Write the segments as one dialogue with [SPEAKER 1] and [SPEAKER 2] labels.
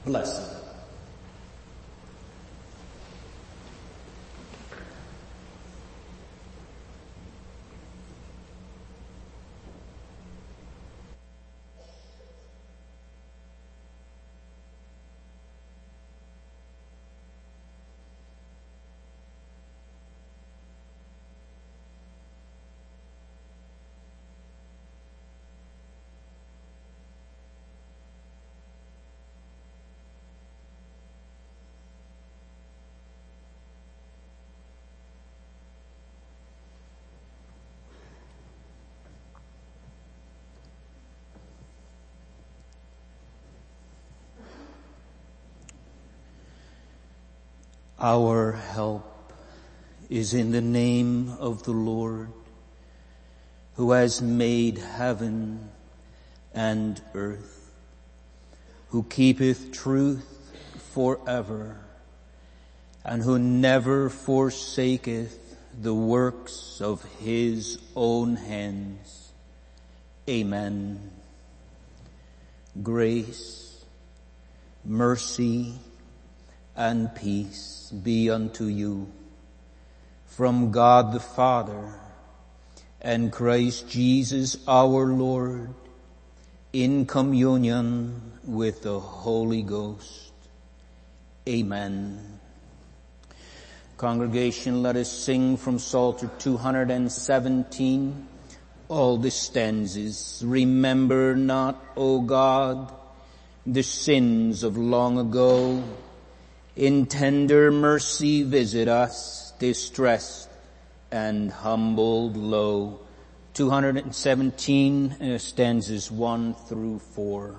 [SPEAKER 1] blessing. Our help is in the name of the Lord, who has made heaven and earth, who keepeth truth forever, and who never forsaketh the works of his own hands. Amen. Grace, mercy, and peace be unto you from God the Father and Christ Jesus our Lord, in communion with the Holy Ghost. Amen. Congregation, let us sing from Psalter 217 all the stanzas. Remember not, O God, the sins of long ago. In tender mercy visit us, distressed and humbled low. 217 stanzas 1 through 4.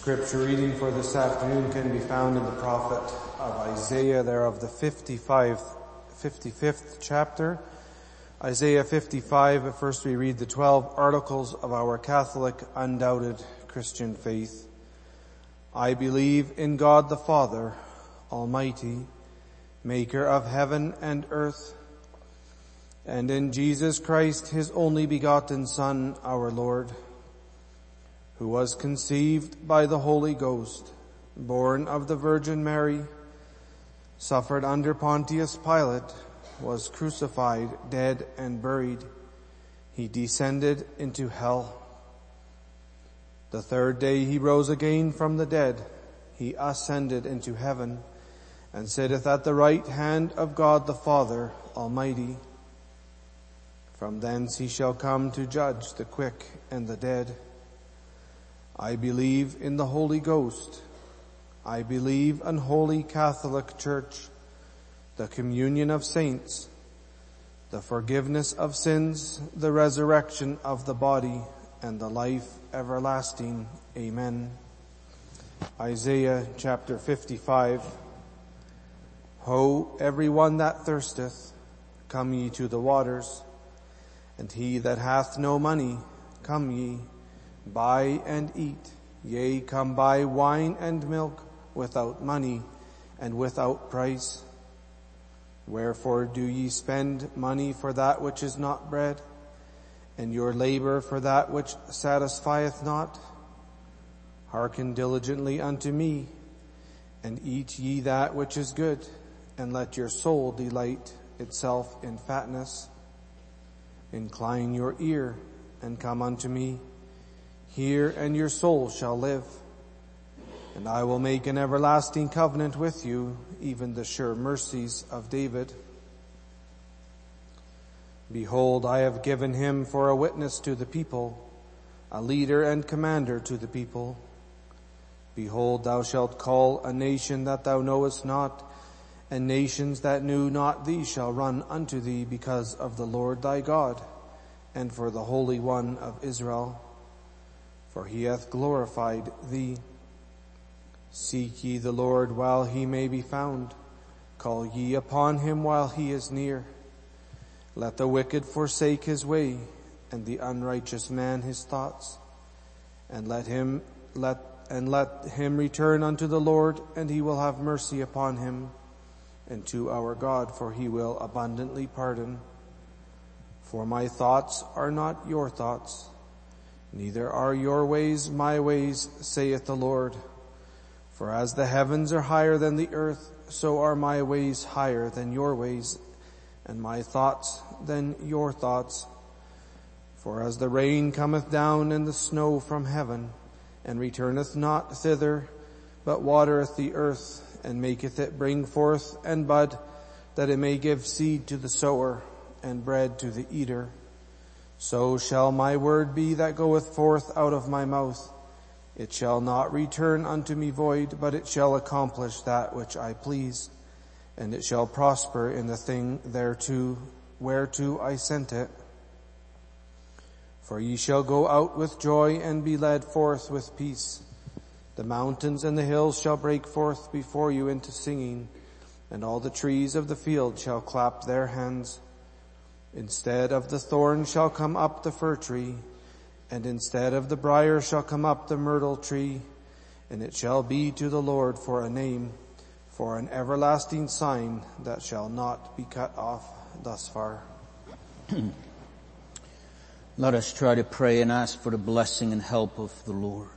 [SPEAKER 2] Scripture reading for this afternoon can be found in the prophet of Isaiah, there of the 55th chapter. Isaiah 55, but first we read the 12 articles of our Catholic, undoubted Christian faith. I believe in God the Father, Almighty, maker of heaven and earth, and in Jesus Christ, his only begotten Son, our Lord, who was conceived by the Holy Ghost, born of the Virgin Mary, suffered under Pontius Pilate, was crucified, dead, and buried. He descended into hell. The third day he rose again from the dead. He ascended into heaven, and sitteth at the right hand of God the Father Almighty. From thence he shall come to judge the quick and the dead. I believe in the Holy Ghost. I believe in Holy Catholic Church, the communion of saints, the forgiveness of sins, the resurrection of the body, and the life everlasting. Amen. Isaiah chapter 55. Ho, every one that thirsteth, come ye to the waters, and he that hath no money, come ye, buy and eat. Yea, come buy wine and milk without money and without price. Wherefore do ye spend money for that which is not bread, and your labor for that which satisfieth not? Hearken diligently unto me, and eat ye that which is good, and let your soul delight itself in fatness. Incline your ear, and come unto me. Hear, and your soul shall live. And I will make an everlasting covenant with you, even the sure mercies of David. Behold, I have given him for a witness to the people, a leader and commander to the people. Behold, thou shalt call a nation that thou knowest not, and nations that knew not thee shall run unto thee because of the Lord thy God, and for the Holy One of Israel. For he hath glorified thee. Seek ye the Lord while he may be found. Call ye upon him while he is near. Let the wicked forsake his way, and the unrighteous man his thoughts. And let him return unto the Lord, and he will have mercy upon him, and to our God, for he will abundantly pardon. For my thoughts are not your thoughts, neither are your ways my ways, saith the Lord. For as the heavens are higher than the earth, so are my ways higher than your ways, and my thoughts than your thoughts. For as the rain cometh down and the snow from heaven, and returneth not thither, but watereth the earth, and maketh it bring forth and bud, that it may give seed to the sower, and bread to the eater, so shall my word be that goeth forth out of my mouth. It shall not return unto me void, but it shall accomplish that which I please, and it shall prosper in the thing whereto I sent it. For ye shall go out with joy and be led forth with peace. The mountains and the hills shall break forth before you into singing, and all the trees of the field shall clap their hands. Instead of the thorn shall come up the fir tree, and instead of the briar shall come up the myrtle tree, and it shall be to the Lord for a name, for an everlasting sign that shall not be cut off. Thus far.
[SPEAKER 1] Let us try to pray and ask for the blessing and help of the Lord.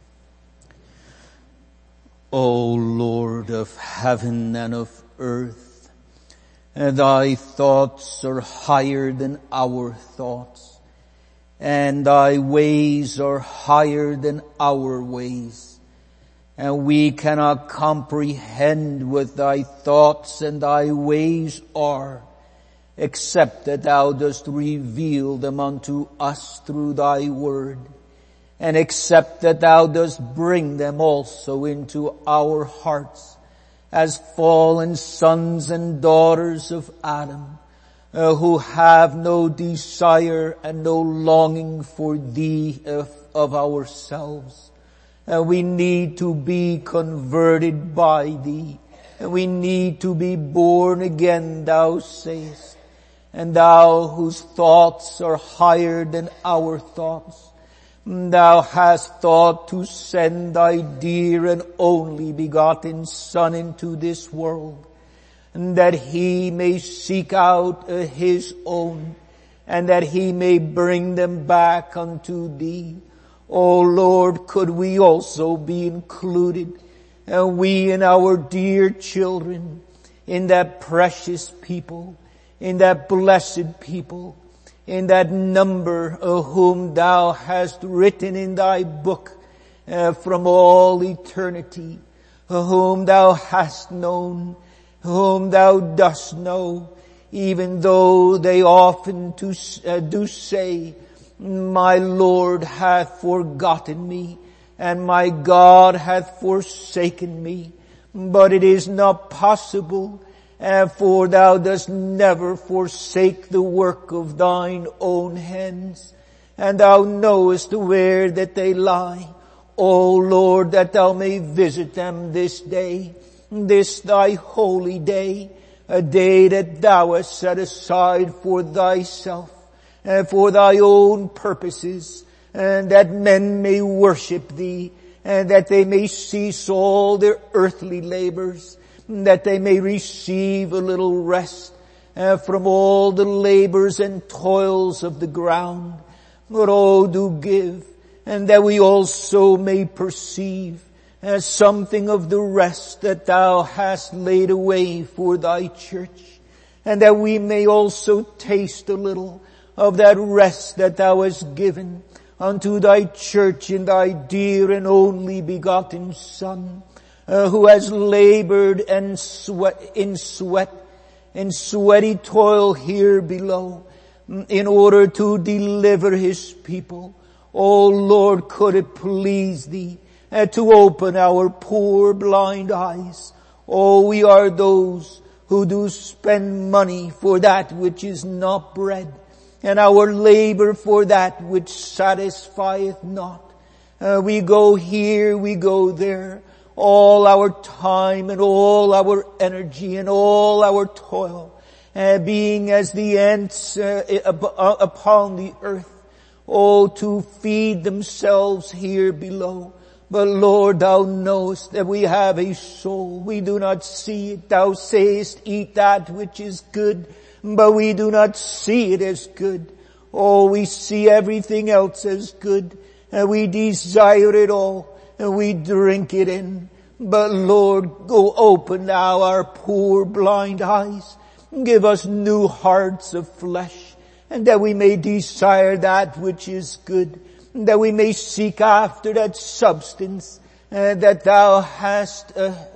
[SPEAKER 1] O Lord of heaven and of earth, thy thoughts are higher than our thoughts, and thy ways are higher than our ways. And we cannot comprehend what thy thoughts and thy ways are, except that thou dost reveal them unto us through thy word, and except that thou dost bring them also into our hearts as fallen sons and daughters of Adam, who have no desire and no longing for thee of ourselves, We need to be converted by thee. We need to be born again, thou sayest. And thou whose thoughts are higher than our thoughts, thou hast thought to send thy dear and only begotten Son into this world, and that he may seek out his own, and that he may bring them back unto thee. O Lord, could we also be included, and we and our dear children, in that precious people, in that blessed people, in that number of whom thou hast written in thy book from all eternity, whom thou hast known, whom thou dost know, even though they often do say, my Lord hath forgotten me, and my God hath forsaken me. But it is not possible, for thou dost never forsake the work of thine own hands, and thou knowest where that they lie. O Lord, that thou may visit them this day, this thy holy day, a day that thou hast set aside for thyself, and for thy own purposes, and that men may worship thee, and that they may cease all their earthly labors, that they may receive a little rest from all the labors and toils of the ground. But oh, do give, and that we also may perceive something of the rest that thou hast laid away for thy church, and that we may also taste a little of that rest that thou hast given unto thy church in thy dear and only begotten Son, who has labored and in sweaty toil here below, in order to deliver his people. O Lord, could it please thee to open our poor blind eyes? Oh, we are those who do spend money for that which is not bread, and our labor for that which satisfieth not. We go here, we go there, all our time and all our energy and all our toil, being as the ants upon the earth, oh, to feed themselves here below. But Lord, thou knowest that we have a soul. We do not see it. Thou sayest, eat that which is good, but we do not see it as good. Oh, we see everything else as good, and we desire it all, and we drink it in. But Lord, go open now our poor blind eyes. Give us new hearts of flesh, and that we may desire that which is good, that we may seek after that substance that thou hast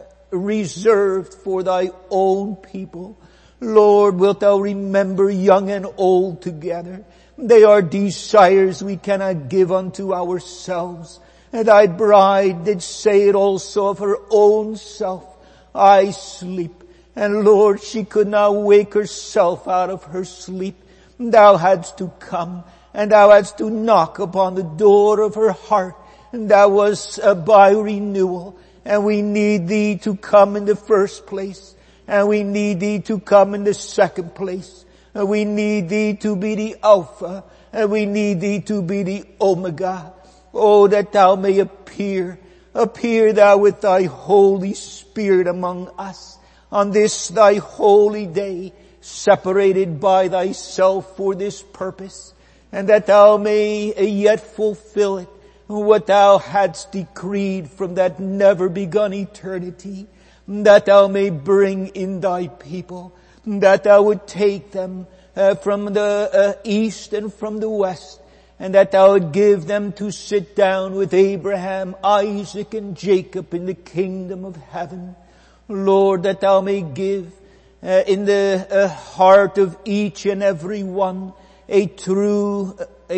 [SPEAKER 1] reserved for thy own people. Lord, wilt thou remember young and old together? They are desires we cannot give unto ourselves. And thy bride did say it also of her own self, I sleep. And Lord, she could not wake herself out of her sleep. Thou hadst to come, and thou hadst to knock upon the door of her heart, and that was by renewal. And we need thee to come in the first place, and we need thee to come in the second place. And we need thee to be the Alpha, and we need thee to be the Omega. Oh, that thou may appear thou with thy Holy Spirit among us on this thy holy day, separated by thyself for this purpose, and that thou may yet fulfill it, what thou hadst decreed from that never begun eternity, that thou may bring in thy people, that thou would take them from the east and from the west, and that thou would give them to sit down with Abraham, Isaac, and Jacob in the kingdom of heaven. Lord, that thou may give in the heart of each and every one a true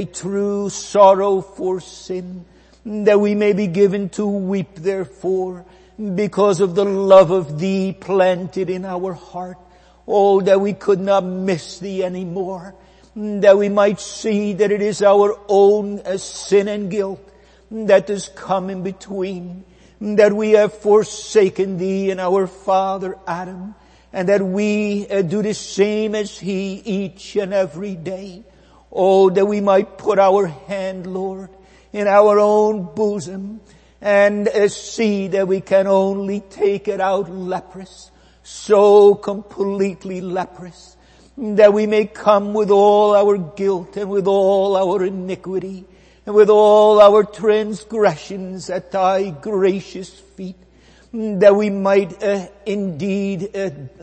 [SPEAKER 1] sorrow for sin, that we may be given to weep therefore, because of the love of thee planted in our heart. Oh, that we could not miss thee anymore, that we might see that it is our own sin and guilt that has come in between, that we have forsaken thee and our father Adam, and that we do the same as he each and every day. Oh, that we might put our hand, Lord, in our own bosom and see that we can only take it out leprous, so completely leprous, that we may come with all our guilt and with all our iniquity and with all our transgressions at thy gracious feet, that we might indeed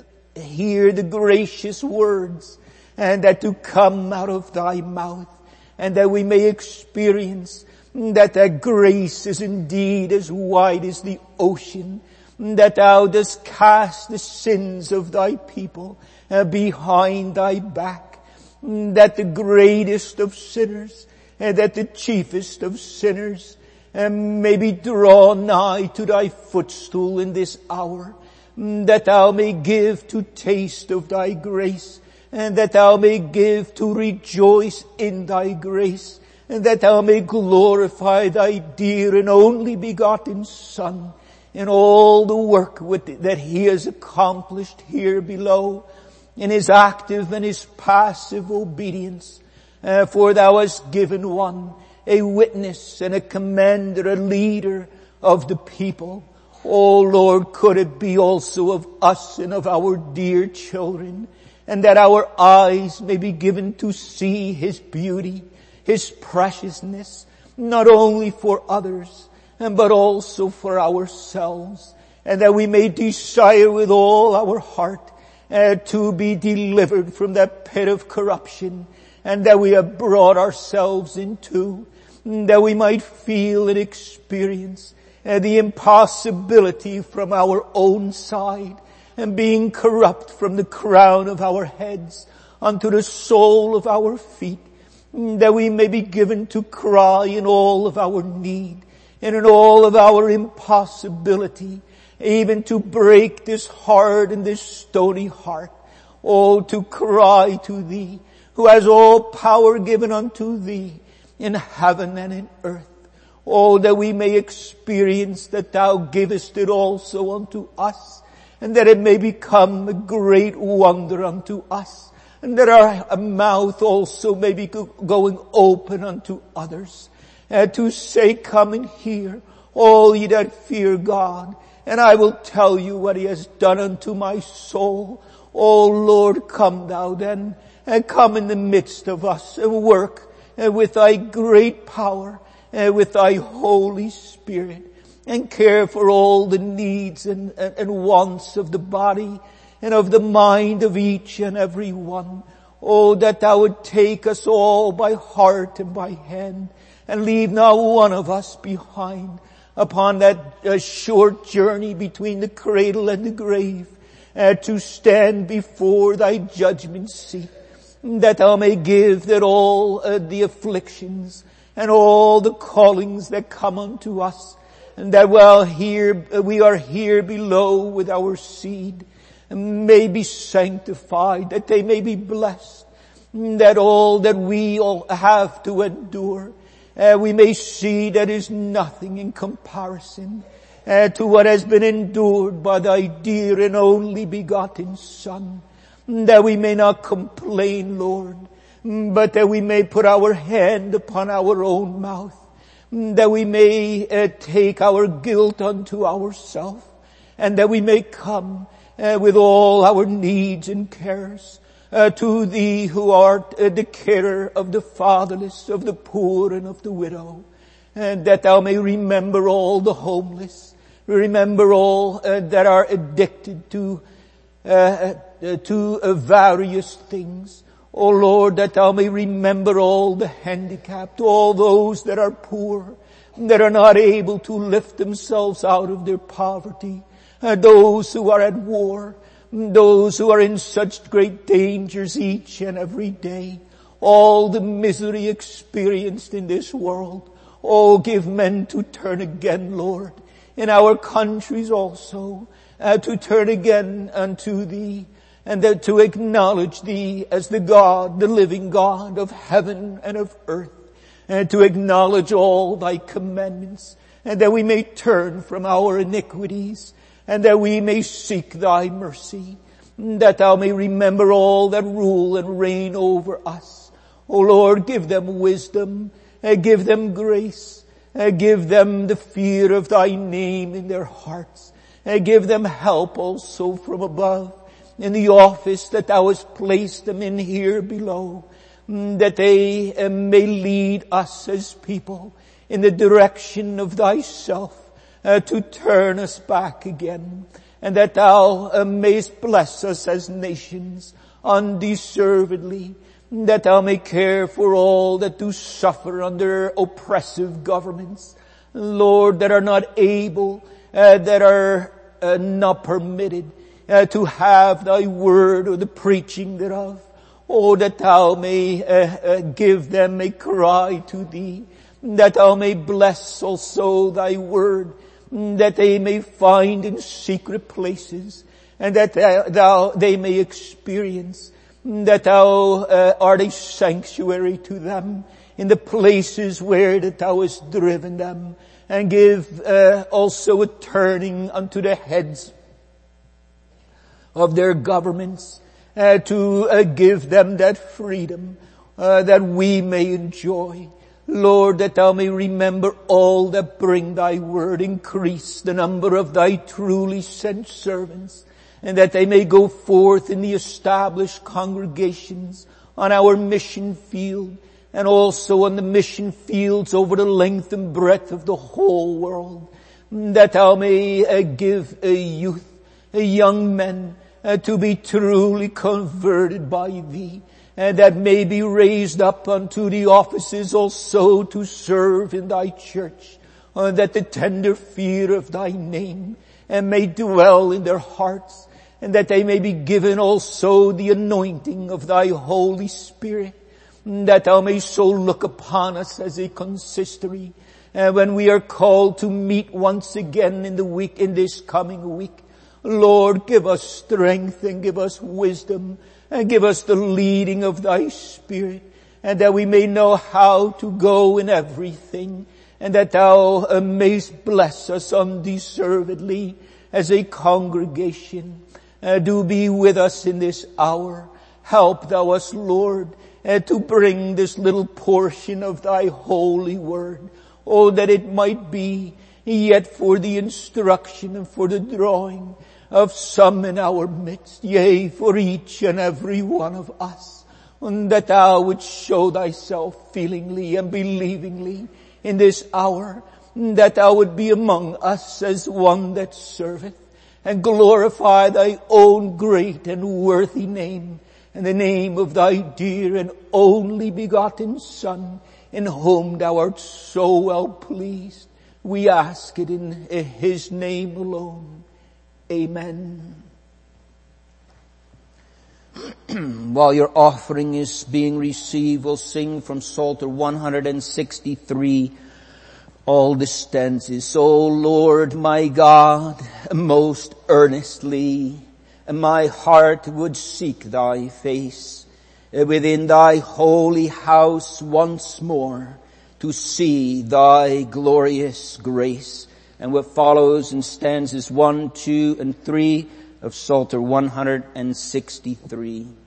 [SPEAKER 1] hear the gracious words and that to come out of thy mouth, and that we may experience that thy grace is indeed as wide as the ocean, that thou dost cast the sins of thy people behind thy back, that the greatest of sinners, that the chiefest of sinners may be drawn nigh to thy footstool in this hour, that thou may give to taste of thy grace, and that thou may give to rejoice in thy grace, and that thou may glorify thy dear and only begotten Son in all the work that he has accomplished here below, in his active and his passive obedience. For thou hast given one a witness and a commander, a leader of the people. Oh Lord, could it be also of us and of our dear children, and that our eyes may be given to see his beauty, his preciousness, not only for others, but also for ourselves, and that we may desire with all our heart to be delivered from that pit of corruption, and that we have brought ourselves into, that we might feel and experience the impossibility from our own side, and being corrupt from the crown of our heads unto the sole of our feet, that we may be given to cry in all of our need and in all of our impossibility, even to break this hard and this stony heart. Oh, to cry to thee, who has all power given unto thee in heaven and in earth. Oh, that we may experience that thou givest it also unto us, and that it may become a great wonder unto us, and that our mouth also may be going open unto others, to say, come and hear, all ye that fear God, and I will tell you what he has done unto my soul. O Lord, come thou then, and come in the midst of us, and work with thy great power, with thy Holy Spirit, and care for all the needs and wants of the body and of the mind of each and every one. Oh, that thou would take us all by heart and by hand, and leave not one of us behind upon that short journey between the cradle and the grave, to stand before thy judgment seat, that thou may give that all the afflictions and all the callings that come unto us, and that while we are here below with our seed, may be sanctified, that they may be blessed, that all that we all have to endure, we may see that is nothing in comparison to what has been endured by thy dear and only begotten Son, that we may not complain, Lord, but that we may put our hand upon our own mouth, that we may take our guilt unto ourselves, and that we may come with all our needs and cares to thee who art the carer of the fatherless, of the poor, and of the widow, and that thou may remember all the homeless, remember all that are addicted to various things. O Lord, that thou may remember all the handicapped, all those that are poor, that are not able to lift themselves out of their poverty, those who are at war, those who are in such great dangers each and every day, all the misery experienced in this world. Oh, give men to turn again, Lord, in our countries also, to turn again unto thee, and that to acknowledge thee as the God, the living God of heaven and of earth, to acknowledge all thy commandments, and that we may turn from our iniquities, and that we may seek thy mercy, that thou may remember all that rule and reign over us. O Lord, give them wisdom, give them grace, give them the fear of thy name in their hearts, give them help also from above in the office that thou hast placed them in here below, that they may lead us as people in the direction of thyself, to turn us back again, and that thou mayst bless us as nations undeservedly, that thou may care for all that do suffer under oppressive governments, Lord, that are not able, that are not permitted to have thy word or the preaching thereof. Oh, that thou may give them a cry to thee, that thou may bless also thy word, that they may find in secret places, and that they may experience that thou art a sanctuary to them in the places where that thou hast driven them, and give also a turning unto the heads of their governments, to give them that freedom that we may enjoy. Lord, that thou may remember all that bring thy word, increase the number of thy truly sent servants, and that they may go forth in the established congregations on our mission field, and also on the mission fields over the length and breadth of the whole world, that thou may give a youth, a young men, to be truly converted by thee, and that may be raised up unto the offices also to serve in thy church, that the tender fear of thy name may dwell in their hearts, and that they may be given also the anointing of thy Holy Spirit, that thou may so look upon us as a consistory, when we are called to meet once again in the week, in this coming week. Lord, give us strength and give us wisdom and give us the leading of thy Spirit, and that we may know how to go in everything, and that thou mayst bless us undeservedly as a congregation. Do be with us in this hour. Help thou us, Lord, to bring this little portion of thy holy word. Oh, that it might be yet for the instruction and for the drawing of some in our midst, yea, for each and every one of us, and that thou wouldst show thyself feelingly and believingly in this hour, that thou would be among us as one that serveth, and glorify thy own great and worthy name, and the name of thy dear and only begotten Son, in whom thou art so well pleased. We ask it in his name alone. Amen. While your offering is being received, we'll sing from Psalter 163 all the stanzas. O Lord my God, most earnestly my heart would seek thy face within thy holy house once more, to see thy glorious grace. And what follows in stanzas 1, 2, and 3 of Psalter 163.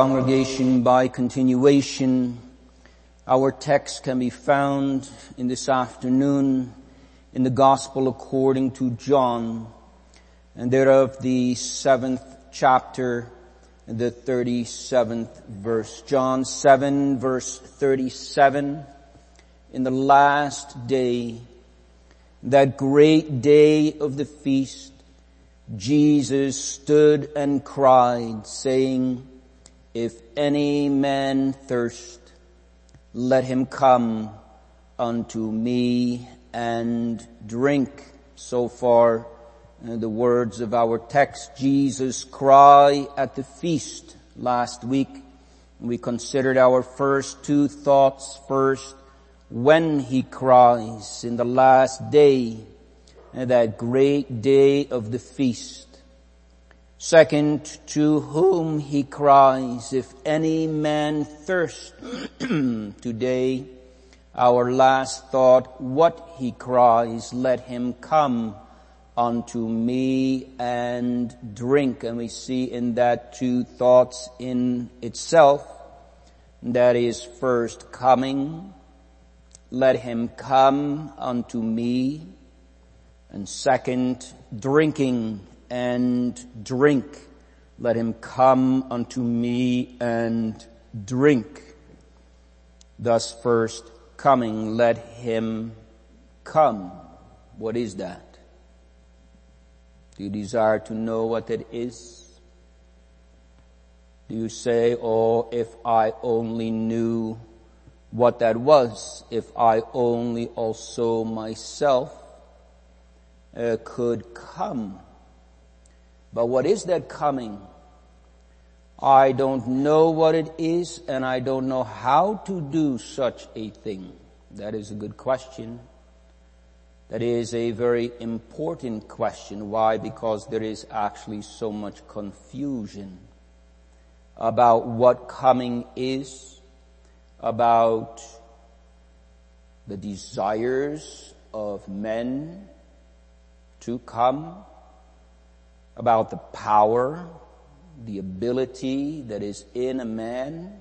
[SPEAKER 1] Congregation, by continuation, our text can be found in this afternoon in the Gospel according to John, and thereof the 7th chapter, the 37th verse. John 7 verse 37, in the last day, that great day of the feast, Jesus stood and cried, saying, If any man thirst, let him come unto me and drink. So far, the words of our text, Jesus' cry at the feast. Last week, we considered our first two thoughts. First, when he cries in the last day, that great day of the feast. Second, to whom he cries, if any man thirst. Today, our last thought, what he cries, let him come unto me and drink. And we see in that two thoughts in itself, that is first coming, let him come unto me, and second, drinking and drink. Let him come unto me and drink. Thus first coming, let him come. What is that? Do you desire to know what it is? Do you say, oh, if I only knew what that was, if I only also myself could come. But what is that coming? I don't know what it is, and I don't know how to do such a thing. That is a good question. That is a very important question. Why? Because there is actually so much confusion about what coming is, about the desires of men to come, about the power, the ability that is in a man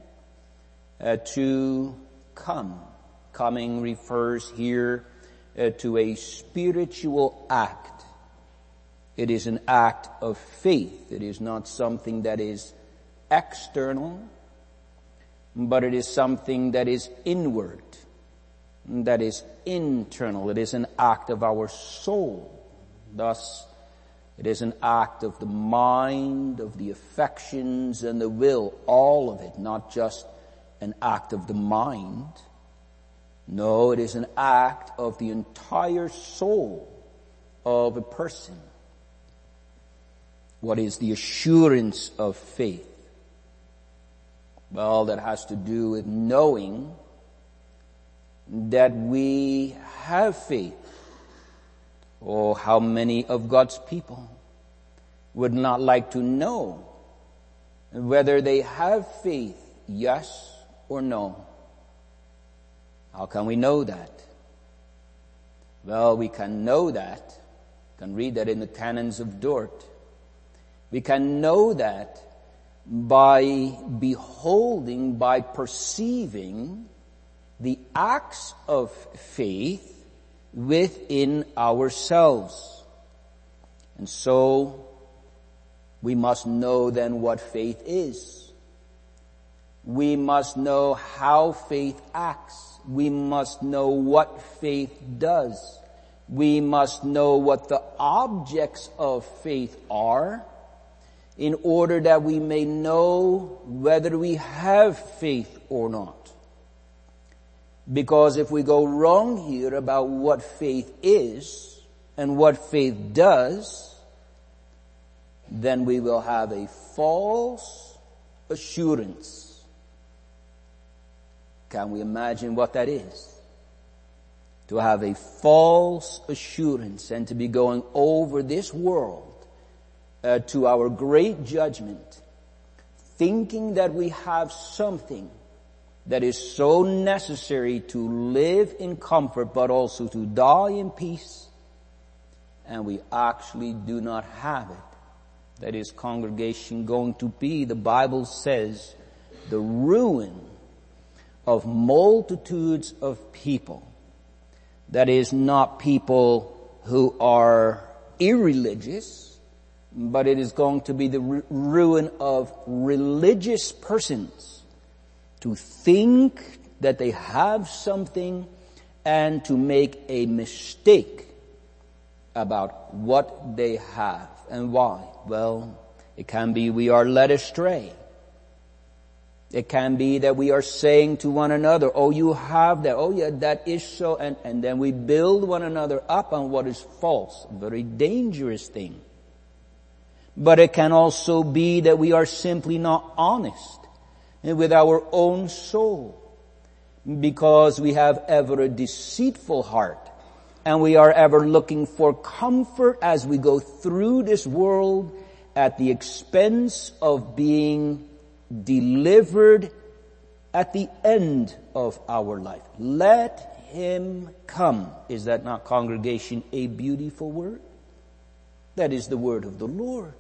[SPEAKER 1] to come. Coming refers here to a spiritual act. It is an act of faith. It is not something that is external, but it is something that is inward, that is internal. It is an act of our soul. Thus, it is an act of the mind, of the affections, and the will, all of it, not just an act of the mind. No, it is an act of the entire soul of a person. What is the assurance of faith? Well, that has to do with knowing that we have faith. Oh, how many of God's people would not like to know whether they have faith, yes or no? How can we know that? Well, we can know that. We can read that in the Canons of Dort. We can know that by beholding, by perceiving the acts of faith within ourselves. And so, we must know then what faith is. We must know how faith acts. We must know what faith does. We must know what the objects of faith are, in order that we may know whether we have faith or not. Because if we go wrong here about what faith is and what faith does, then we will have a false assurance. Can we imagine what that is? To have a false assurance and to be going over this world to our great judgment, thinking that we have something that is so necessary to live in comfort but also to die in peace, and we actually do not have it. That is, congregation, going to be, the Bible says, the ruin of multitudes of people. That is, not people who are irreligious, but it is going to be the ruin of religious persons to think that they have something and to make a mistake about what they have. And why? Well, it can be we are led astray. It can be that we are saying to one another, oh, you have that. Oh, yeah, that is so. And then we build one another up on what is false. A very dangerous thing. But it can also be that we are simply not honest with our own soul, because we have ever a deceitful heart, and we are ever looking for comfort as we go through this world at the expense of being delivered at the end of our life. Let him come. Is that not, congregation, a beautiful word? That is the word of the Lord.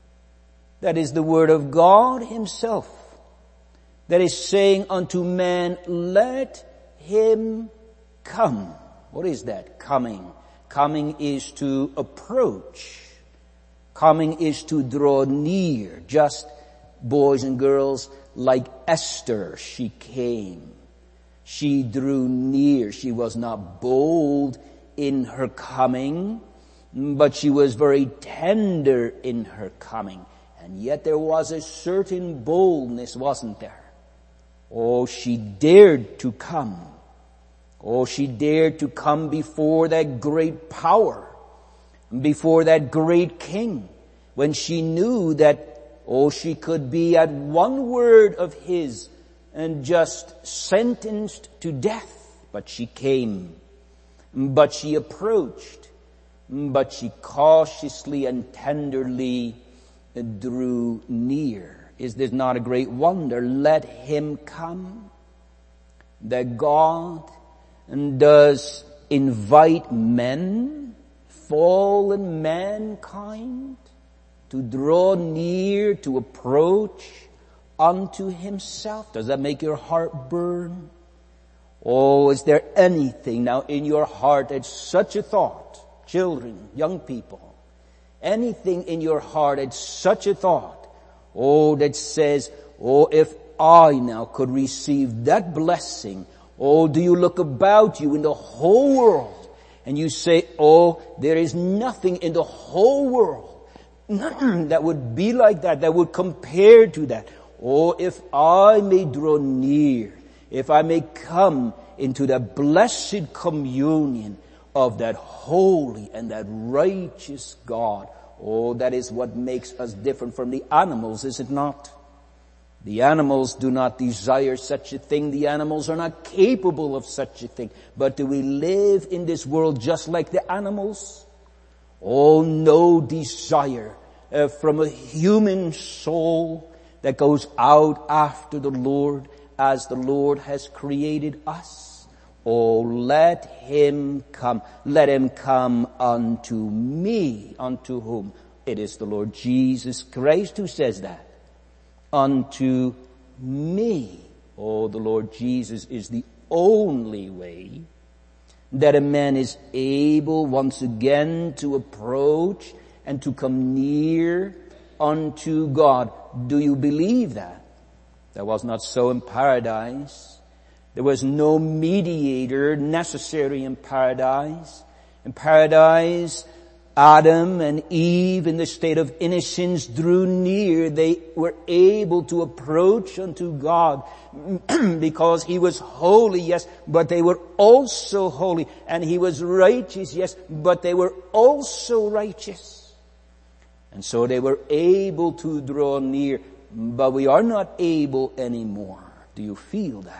[SPEAKER 1] That is the word of God himself. That is saying unto man, let him come. What is that? Coming. Coming is to approach. Coming is to draw near. Just, boys and girls, like Esther, she came. She drew near. She was not bold in her coming, but she was very tender in her coming. And yet there was a certain boldness, wasn't there? Oh, she dared to come. Oh, she dared to come before that great power, before that great king, when she knew that, oh, she could be at one word of his and just sentenced to death. But she came, but she approached, but she cautiously and tenderly drew near. Is this not a great wonder? Let him come. That God does invite men, fallen mankind, to draw near, to approach unto himself. Does that make your heart burn? Oh, is there anything now in your heart that's such a thought? Children, young people, anything in your heart that's such a thought? Oh, that says, oh, if I now could receive that blessing. Oh, do you look about you in the whole world and you say, oh, there is nothing in the whole world that would be like that would compare to that. Oh, if I may draw near, if I may come into the blessed communion of that holy and that righteous God. Oh, that is what makes us different from the animals, is it not? The animals do not desire such a thing. The animals are not capable of such a thing. But do we live in this world just like the animals? Oh, no desire from a human soul that goes out after the Lord as the Lord has created us. Oh, let him come. Let him come unto me. Unto whom? It is the Lord Jesus Christ who says that. Unto me. Oh, the Lord Jesus is the only way that a man is able once again to approach and to come near unto God. Do you believe that? That was not so in paradise. There was no mediator necessary in paradise. In paradise, Adam and Eve in the state of innocence drew near. They were able to approach unto God because he was holy, yes, but they were also holy. And he was righteous, yes, but they were also righteous. And so they were able to draw near, but we are not able anymore. Do you feel that?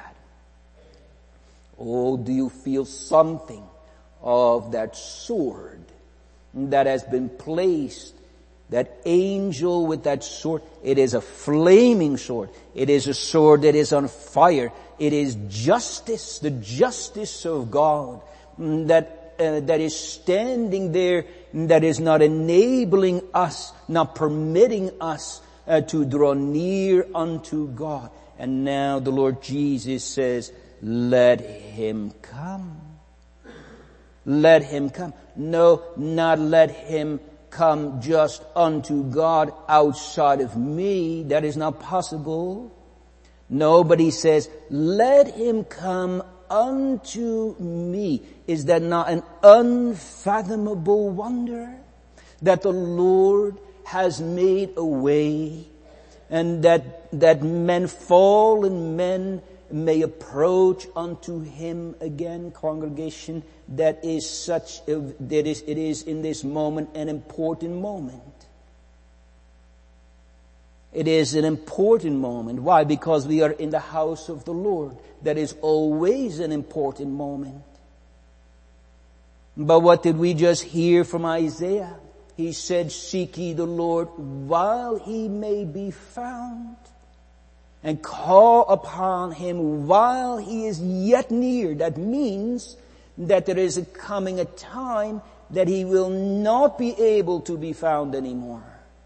[SPEAKER 1] Oh, do you feel something of that sword that has been placed, that angel with that sword? It is a flaming sword. It is a sword that is on fire. It is justice, the justice of God that is standing there, that is not enabling us, not permitting us to draw near unto God. And now the Lord Jesus says, let him come. Let him come. No, not let him come just unto God outside of me. That is not possible. No, but he says, let him come unto me. Is that not an unfathomable wonder? That the Lord has made a way, and that men, fallen men, may approach unto him again. Congregation, it is in this moment an important moment. It is an important moment. Why? Because we are in the house of the Lord. That is always an important moment. But what did we just hear from Isaiah? He said, seek ye the Lord while he may be found, and call upon him while he is yet near. That means that there is coming a time that he will not be able to be found anymore.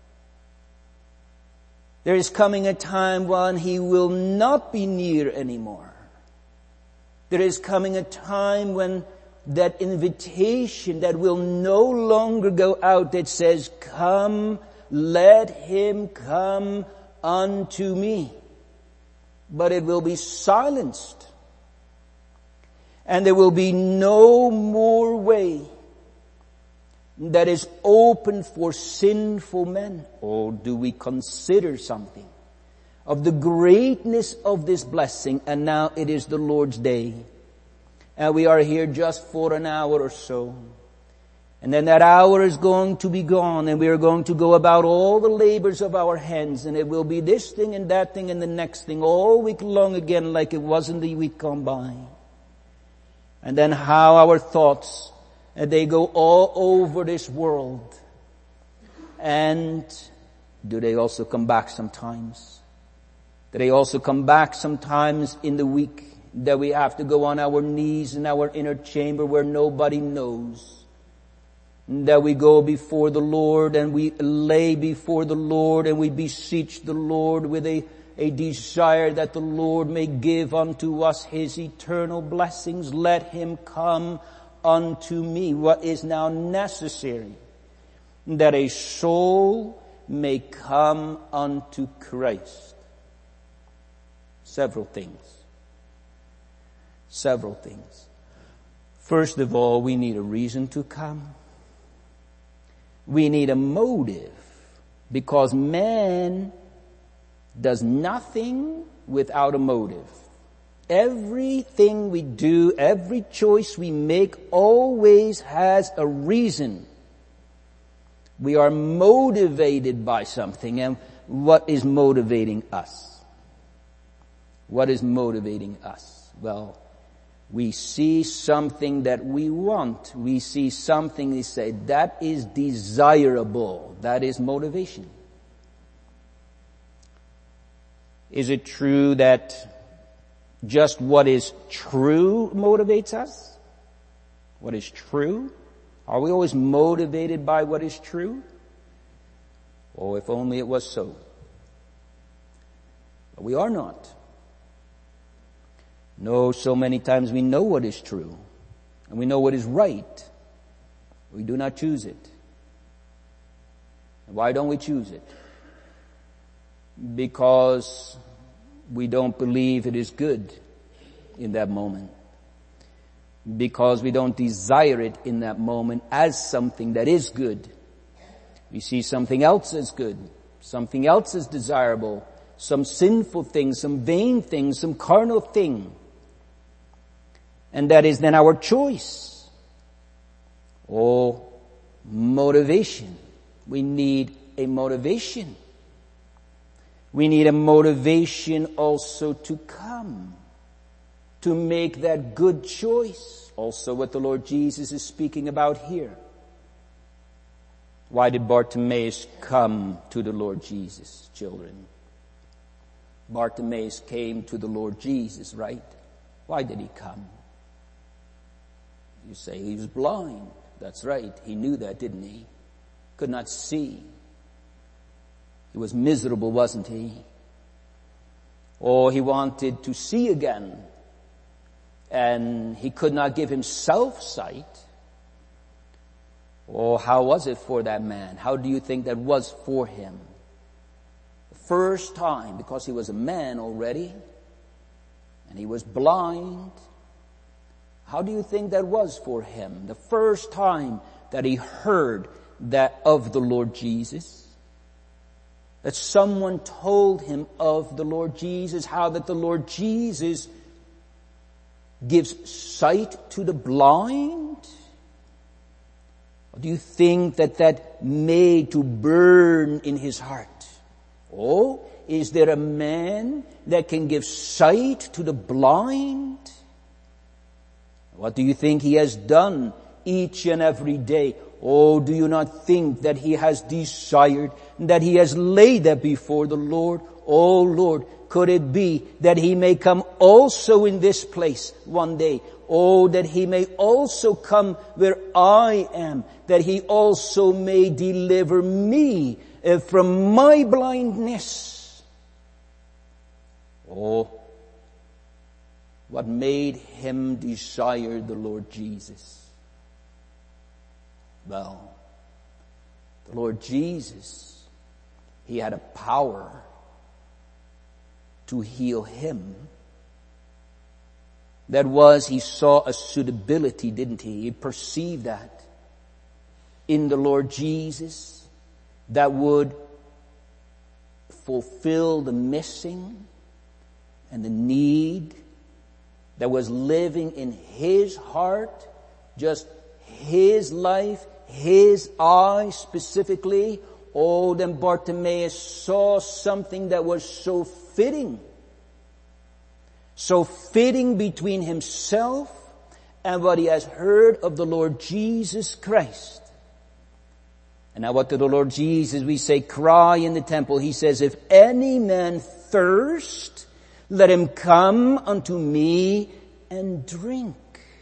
[SPEAKER 1] There is coming a time when he will not be near anymore. There is coming a time when that invitation that will no longer go out that says, come, let him come unto me. But it will be silenced. And there will be no more way that is open for sinful men. Or do we consider something of the greatness of this blessing? And now it is the Lord's day. And we are here just for an hour or so. And then that hour is going to be gone, and we are going to go about all the labors of our hands, and it will be this thing and that thing and the next thing all week long again, like it was in the week gone by. And then how our thoughts, they go all over this world. And do they also come back sometimes? Do they also come back sometimes in the week that we have to go on our knees in our inner chamber where nobody knows? That we go before the Lord and we lay before the Lord and we beseech the Lord with a desire that the Lord may give unto us his eternal blessings. Let him come unto me. What is now necessary? That a soul may come unto Christ. Several things. Several things. First of all, we need a reason to come. We need a motive, because man does nothing without a motive. Everything we do, every choice we make always has a reason. We are motivated by something. And what is motivating us? What is motivating us? Well, we see something that we want. We see something, we say, that is desirable. That is motivation. Is it true that just what is true motivates us? What is true? Are we always motivated by what is true? Oh, if only it was so. But we are not. No, so many times we know what is true, and we know what is right. We do not choose it. And why don't we choose it? Because we don't believe it is good in that moment. Because we don't desire it in that moment as something that is good. We see something else as good, something else as desirable, some sinful thing, some vain thing, some carnal thing. And that is then our choice. Oh, motivation. We need a motivation. We need a motivation also to come, to make that good choice. Also what the Lord Jesus is speaking about here. Why did Bartimaeus come to the Lord Jesus, children? Bartimaeus came to the Lord Jesus, right? Why did he come? You say he was blind. That's right. He knew that, didn't he? Could not see. He was miserable, wasn't he? Oh, he wanted to see again. And he could not give himself sight. Oh, how was it for that man? How do you think that was for him? The first time, because he was a man already, and he was blind. How do you think that was for him? The first time that he heard that of the Lord Jesus. That someone told him of the Lord Jesus. How that the Lord Jesus gives sight to the blind. Do you think that made to burn in his heart? Oh, is there a man that can give sight to the blind? What do you think he has done each and every day? Oh, do you not think that he has desired, that he has laid that before the Lord? Oh Lord, could it be that he may come also in this place one day? Oh, that he may also come where I am, that he also may deliver me from my blindness. Oh, what made him desire the Lord Jesus? Well, the Lord Jesus, he had a power to heal him. That was, he saw a suitability, didn't he? He perceived that in the Lord Jesus that would fulfill the missing and the need that was living in his heart, just his life, his eyes specifically. Oh, then Bartimaeus saw something that was so fitting between himself and what he has heard of the Lord Jesus Christ. And now what did the Lord Jesus, we say, cry in the temple? He says, if any man thirst, let him come unto me and drink.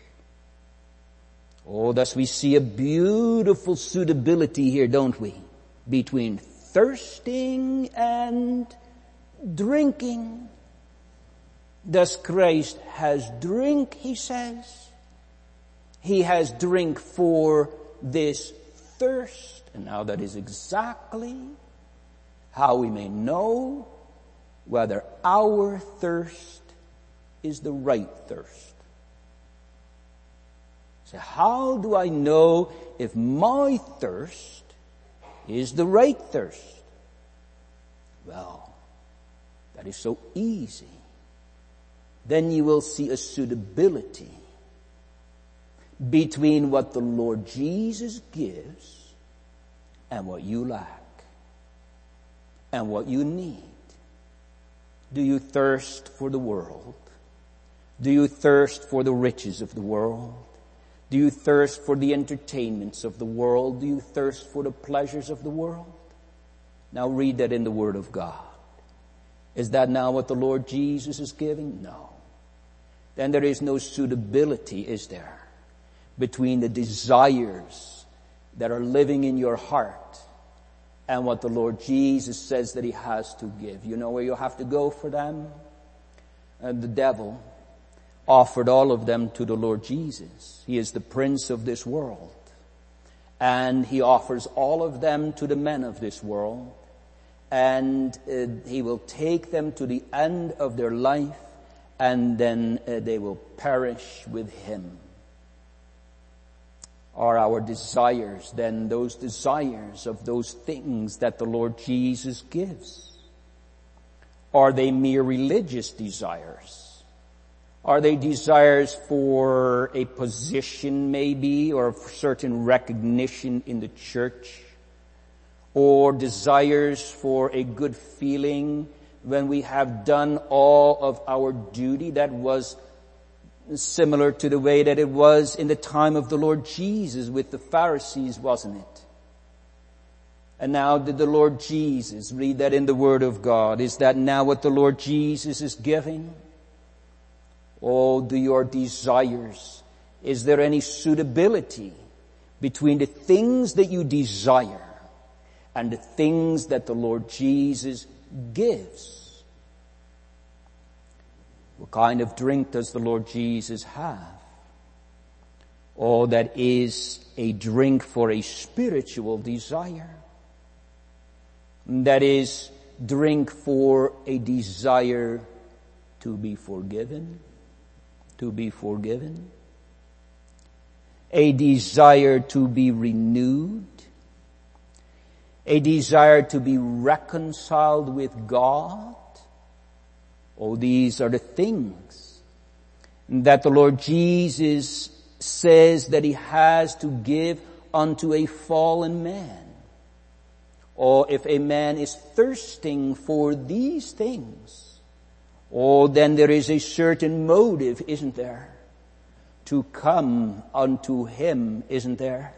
[SPEAKER 1] Oh, thus we see a beautiful suitability here, don't we? Between thirsting and drinking. Thus Christ has drink, he says. He has drink for this thirst. And now that is exactly how we may know whether our thirst is the right thirst. So how do I know if my thirst is the right thirst? Well, that is so easy. Then you will see a suitability between what the Lord Jesus gives and what you lack and what you need. Do you thirst for the world? Do you thirst for the riches of the world? Do you thirst for the entertainments of the world? Do you thirst for the pleasures of the world? Now read that in the Word of God. Is that now what the Lord Jesus is giving? No. Then there is no suitability, is there, between the desires that are living in your heart and what the Lord Jesus says that he has to give. You know where you have to go for them? The devil offered all of them to the Lord Jesus. He is the prince of this world. And he offers all of them to the men of this world. And he will take them to the end of their life, and then they will perish with him. Are our desires then those desires of those things that the Lord Jesus gives? Are they mere religious desires? Are they desires for a position maybe, or for certain recognition in the church? Or desires for a good feeling when we have done all of our duty? That was similar to the way that it was in the time of the Lord Jesus with the Pharisees, wasn't it? And now did the Lord Jesus, read that in the Word of God, is that now what the Lord Jesus is giving? Oh, do your desires, is there any suitability between the things that you desire and the things that the Lord Jesus gives? What kind of drink does the Lord Jesus have? Oh, that is a drink for a spiritual desire. That is drink for a desire to be forgiven. To be forgiven. A desire to be renewed. A desire to be reconciled with God. Oh, these are the things that the Lord Jesus says that He has to give unto a fallen man. Or if a man is thirsting for these things, then there is a certain motive, isn't there, to come unto Him, isn't there?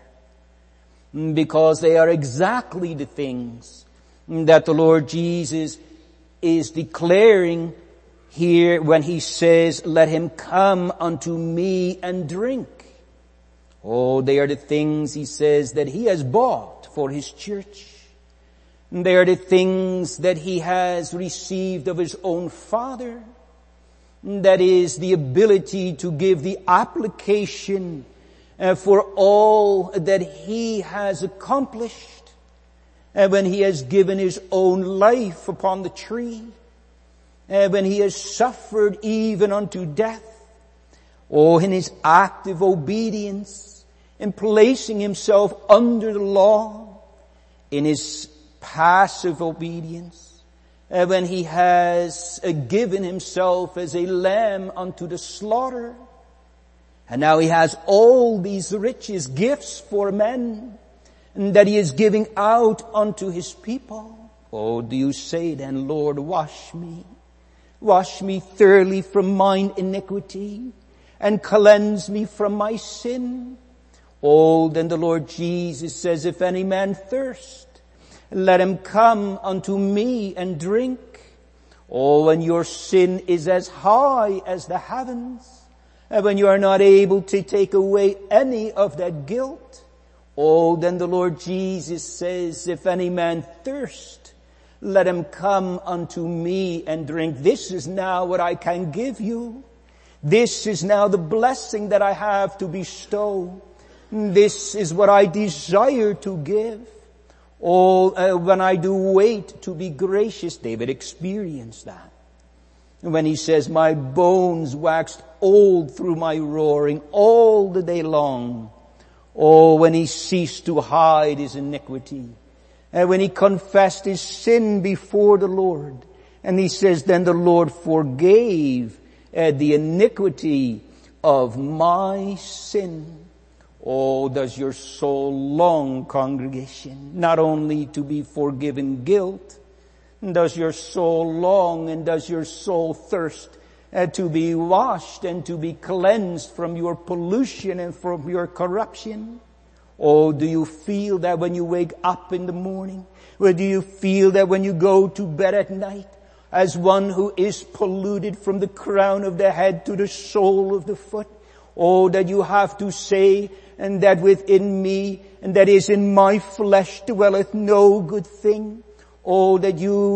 [SPEAKER 1] Because they are exactly the things that the Lord Jesus is declaring here when He says, let him come unto me and drink. Oh, they are the things, He says, that He has bought for His church. They are the things that He has received of His own Father. That is the ability to give the application for all that He has accomplished. When He has given His own life upon the tree. When He has suffered even unto death. In His active obedience, in placing Himself under the law, in His passive obedience, when He has given Himself as a lamb unto the slaughter, and now He has all these riches, gifts for men, and that He is giving out unto His people. Oh, do you say then, Lord, wash me thoroughly from mine iniquity, and cleanse me from my sin? Oh, then the Lord Jesus says, if any man thirst, let him come unto me and drink. Oh, when your sin is as high as the heavens, and when you are not able to take away any of that guilt, oh, then the Lord Jesus says, if any man thirst, let him come unto me and drink. This is now what I can give you. This is now the blessing that I have to bestow. This is what I desire to give. When I do wait to be gracious, David experienced that. When he says, my bones waxed old through my roaring all the day long. When he ceased to hide his iniquity. When he confessed his sin before the Lord. And he says, then the Lord forgave the iniquity of my sin. Oh, does your soul long, congregation, not only to be forgiven guilt, does your soul long and does your soul thirst to be washed and to be cleansed from your pollution and from your corruption? Oh, do you feel that when you wake up in the morning? Or do you feel that when you go to bed at night, as one who is polluted from the crown of the head to the sole of the foot? Oh, that you have to say, and that within me, and that is in my flesh dwelleth no good thing. Oh, that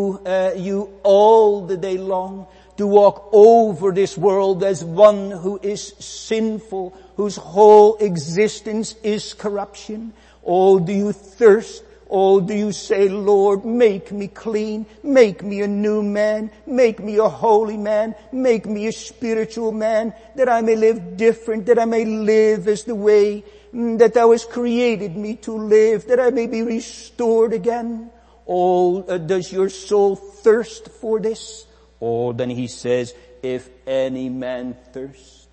[SPEAKER 1] you all the day long to walk over this world as one who is sinful, whose whole existence is corruption. Oh, do you thirst? Oh, do you say, Lord, make me clean, make me a new man, make me a holy man, make me a spiritual man, that I may live different, that I may live as the way that Thou hast created me to live, that I may be restored again. Oh, does your soul thirst for this? Oh, then he says, if any man thirst,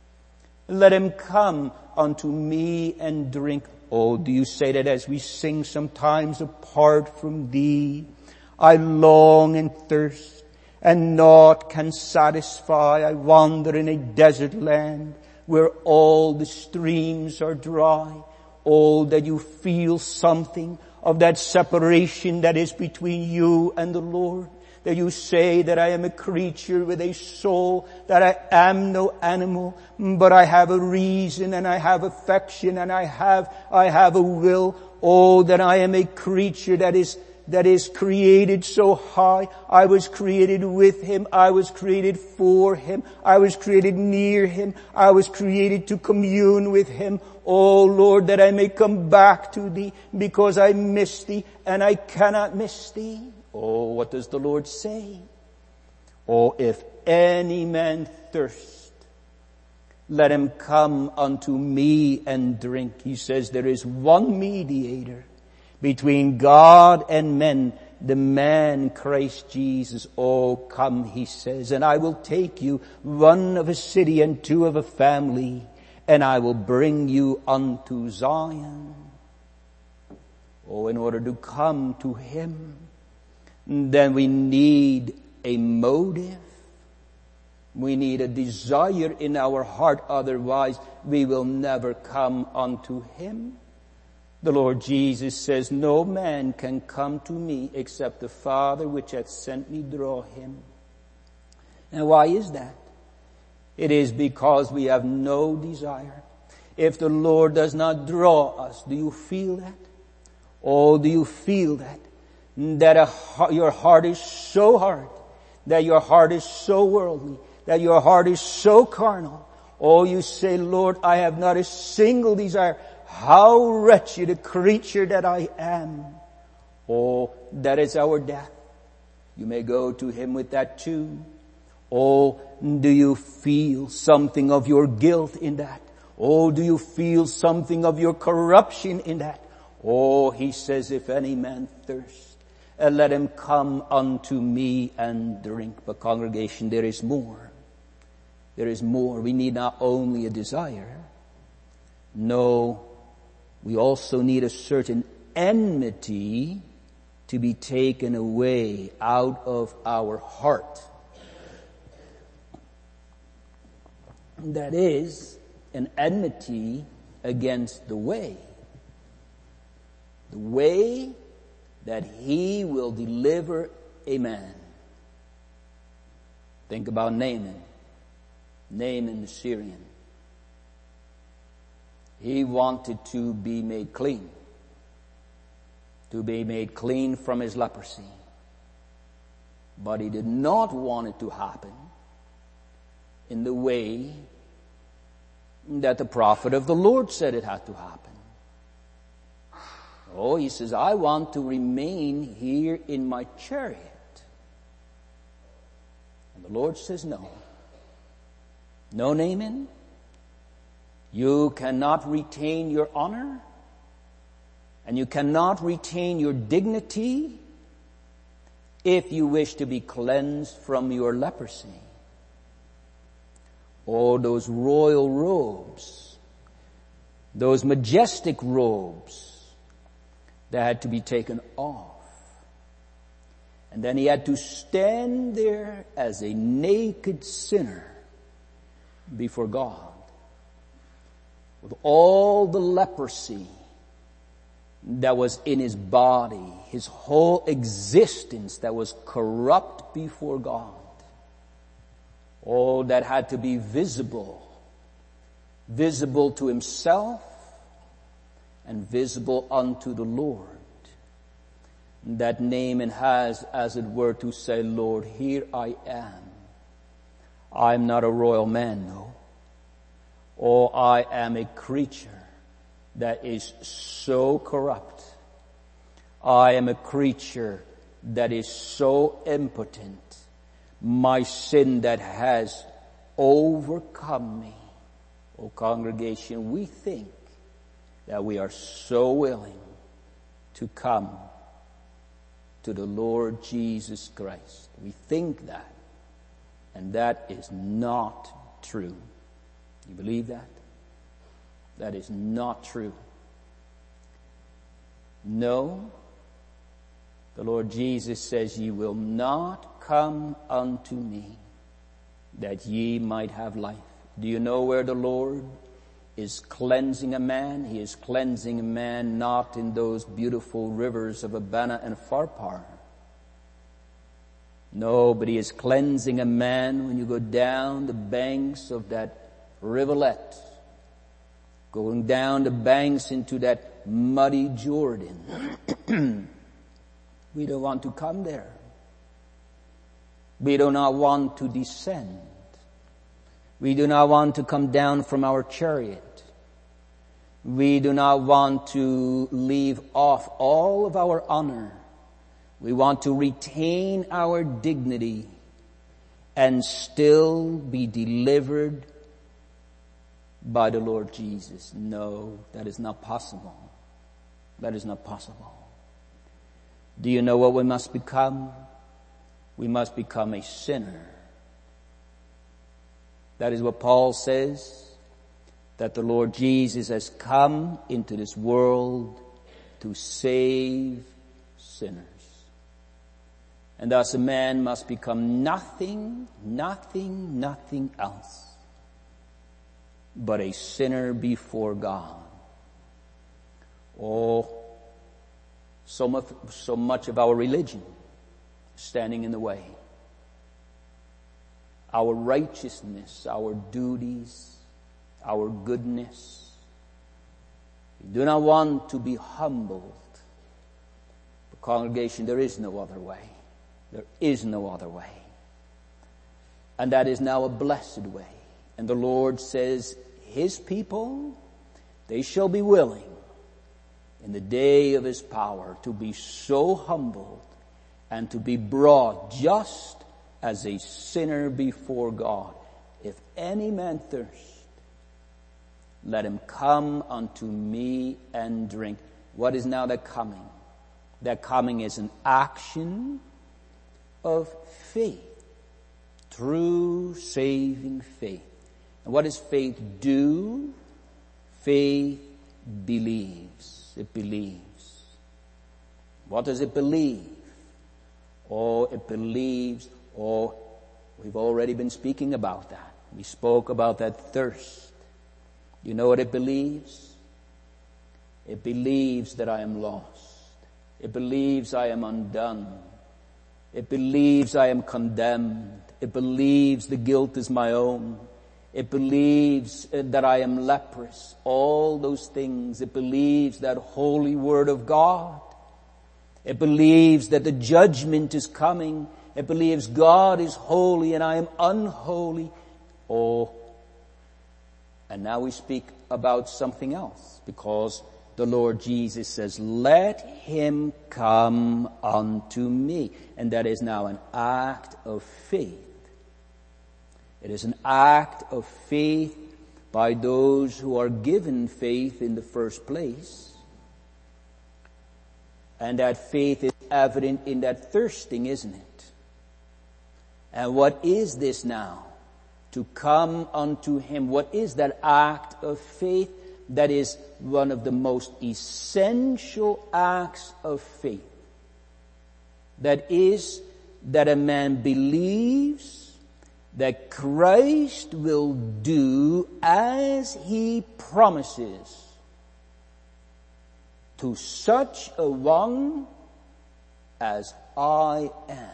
[SPEAKER 1] let him come unto me and drink. Oh, do you say that as we sing sometimes, apart from Thee, I long and thirst, and naught can satisfy. I wander in a desert land, where all the streams are dry. Oh, that you feel something of that separation that is between you and the Lord. That you say that I am a creature with a soul, that I am no animal, but I have a reason and I have affection and I have a will. Oh, that I am a creature that is that is created so high. I was created with Him. I was created for Him. I was created near Him. I was created to commune with Him. Oh Lord, that I may come back to Thee, because I miss Thee and I cannot miss Thee. Oh, what does the Lord say? Oh, if any man thirst, let him come unto me and drink. He says there is one mediator between God and men, the man Christ Jesus. Oh, come, He says, and I will take you, one of a city and two of a family, and I will bring you unto Zion. Oh, in order to come to Him, then we need a motive. We need a desire in our heart, otherwise we will never come unto Him. The Lord Jesus says, no man can come to me except the Father which hath sent me draw him. And why is that? It is because we have no desire. If the Lord does not draw us, do you feel that? Oh, do you feel that? That your heart is so hard, that your heart is so worldly, that your heart is so carnal. Oh, you say, Lord, I have not a single desire. How wretched a creature that I am. Oh, that is our death. You may go to Him with that too. Oh, do you feel something of your guilt in that? Oh, do you feel something of your corruption in that? Oh, He says, if any man thirst, let him come unto me and drink. But congregation, there is more. There is more. We need not only a desire. No, we also need a certain enmity to be taken away out of our heart. That is an enmity against the way. The way that He will deliver a man. Think about Naaman. Naaman the Syrian. He wanted to be made clean. To be made clean from his leprosy. But he did not want it to happen in the way that the prophet of the Lord said it had to happen. Oh, he says, I want to remain here in my chariot. And the Lord says, no. No, Naaman. You cannot retain your honor, and you cannot retain your dignity if you wish to be cleansed from your leprosy. Oh, those royal robes, those majestic robes that had to be taken off. And then he had to stand there as a naked sinner before God, with all the leprosy that was in his body, his whole existence that was corrupt before God. Oh, that had to be visible to himself and visible unto the Lord. That Naaman has, as it were, to say, Lord, here I am. I'm not a royal man, no. Oh, I am a creature that is so corrupt. I am a creature that is so impotent. My sin that has overcome me. Oh, congregation, we think that we are so willing to come to the Lord Jesus Christ. We think that. And that is not true. You believe that? That is not true. No. The Lord Jesus says, ye will not come unto me that ye might have life. Do you know where the Lord is cleansing a man? He is cleansing a man not in those beautiful rivers of Abana and Pharpar. No, but He is cleansing a man when you go down the banks of that rivulet, going down the banks into that muddy Jordan. We don't want to come there. We do not want to descend. We do not want to come down from our chariot. We do not want to leave off all of our honor. We want to retain our dignity and still be delivered by the Lord Jesus. No, that is not possible. That is not possible. Do you know what we must become? We must become a sinner. That is what Paul says, that the Lord Jesus has come into this world to save sinners. And thus a man must become nothing else but a sinner before God. Oh, so much of our religion standing in the way. Our righteousness, our duties, our goodness. We do not want to be humbled. The congregation, there is no other way. There is no other way. And that is now a blessed way. And the Lord says, His people, they shall be willing in the day of His power to be so humbled and to be brought just as a sinner before God. If any man thirst, let him come unto me and drink. What is now that coming? That coming is an action of faith. True saving faith. And what does faith do? Faith believes. It believes. What does it believe? Oh, it believes. Oh, we've already been speaking about that. We spoke about that thirst. You know what it believes? It believes that I am lost. It believes I am undone. It believes I am condemned. It believes the guilt is my own. It believes that I am leprous. All those things. It believes that holy word of God. It believes that the judgment is coming. It believes God is holy and I am unholy. Oh, and now we speak about something else, because the Lord Jesus says, let him come unto me. And that is now an act of faith. It is an act of faith by those who are given faith in the first place. And that faith is evident in that thirsting, isn't it? And what is this now? To come unto him. What is that act of faith? That is one of the most essential acts of faith. That is that a man believes that Christ will do as he promises to such a one as I am.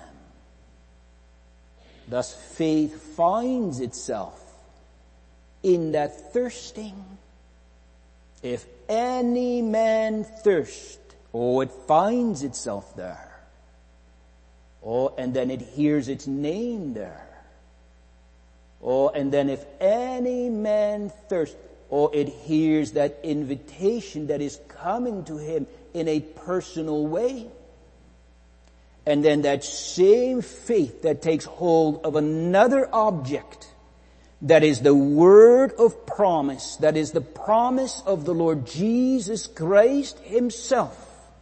[SPEAKER 1] Thus faith finds itself in that thirsting. If any man thirst, it finds itself there. And then it hears its name there. And then if any man thirst, it hears that invitation that is coming to him in a personal way. And then that same faith that takes hold of another object, that is the word of promise, that is the promise of the Lord Jesus Christ himself.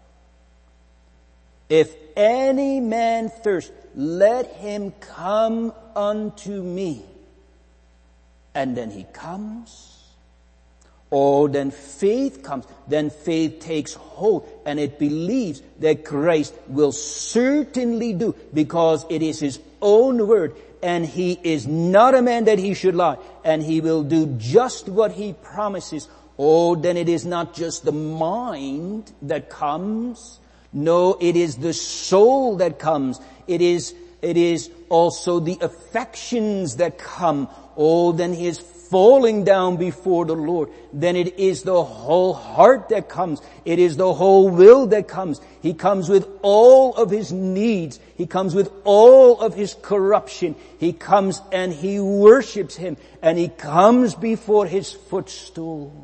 [SPEAKER 1] If any man thirst, let him come unto me. And then he comes. Then faith comes. Then faith takes hold and it believes that Christ will certainly do, because it is his own word and he is not a man that he should lie, and he will do just what he promises. Then it is not just the mind that comes. No, it is the soul that comes. It is also the affections that come. Then his falling down before the Lord, then it is the whole heart that comes. It is the whole will that comes. He comes with all of his needs. He comes with all of his corruption. He comes and he worships him, and he comes before his footstool.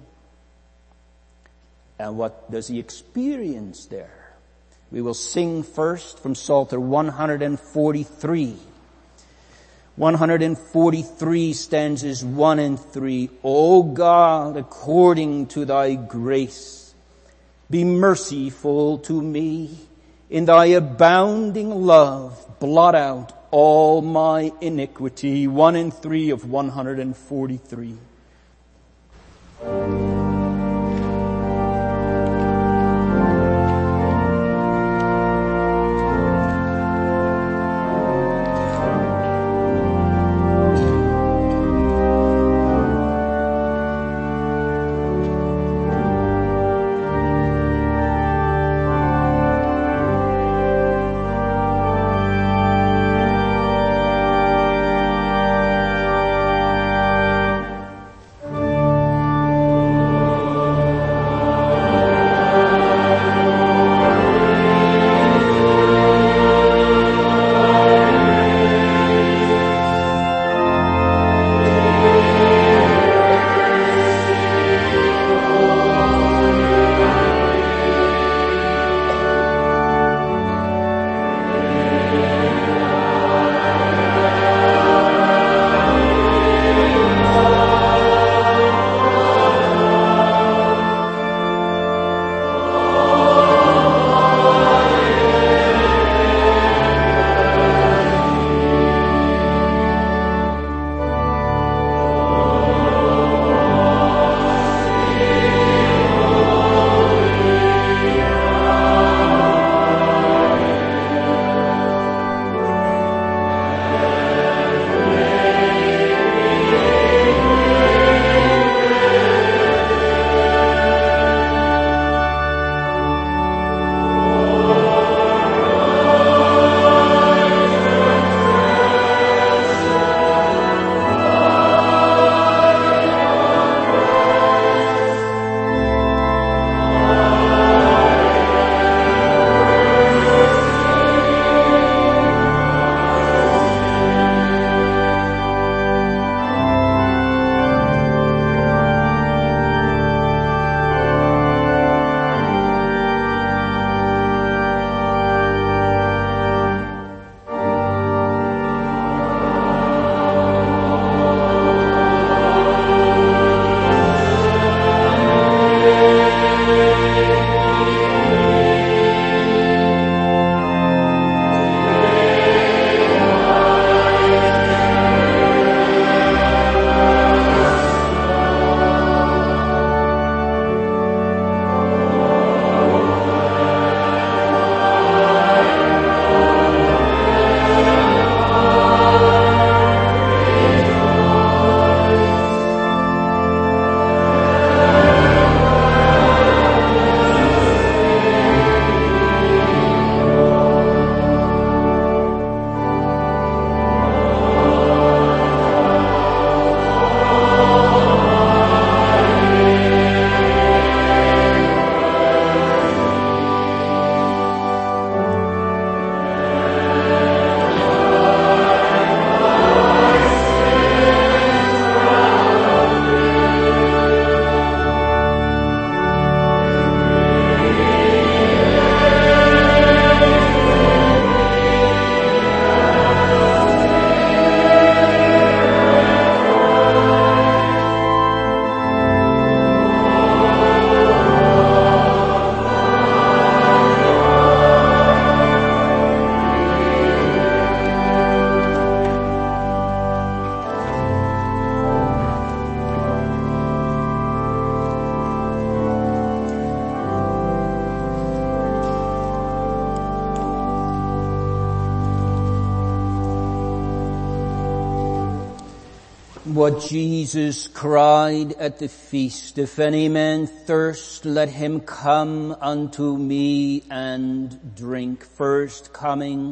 [SPEAKER 1] And what does he experience there? We will sing first from Psalter 143. 143 stanzas 1 and 3. O God, according to thy grace, be merciful to me. In thy abounding love, blot out all my iniquity. 1 and 3 of 143. what Jesus cried at the feast, if any man thirst, let him come unto me and drink. First, coming.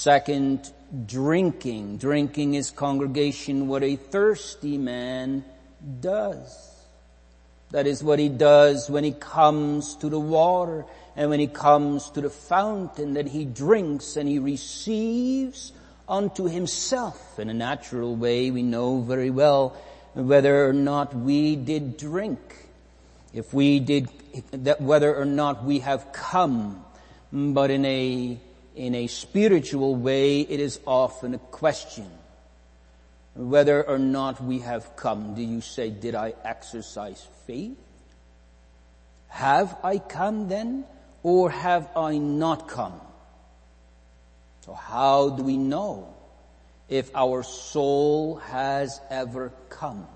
[SPEAKER 1] Second, drinking. Drinking is, congregation, what a thirsty man does. That is what he does when he comes to the water and when he comes to the fountain, that he drinks and he receives unto himself. In a natural way, we know very well whether or not we did drink, if we did, that whether or not we have come. But in a spiritual way, it is often a question whether or not we have come. Do you say, did I exercise faith? Have I come then, or have I not come? So how do we know if our soul has ever come?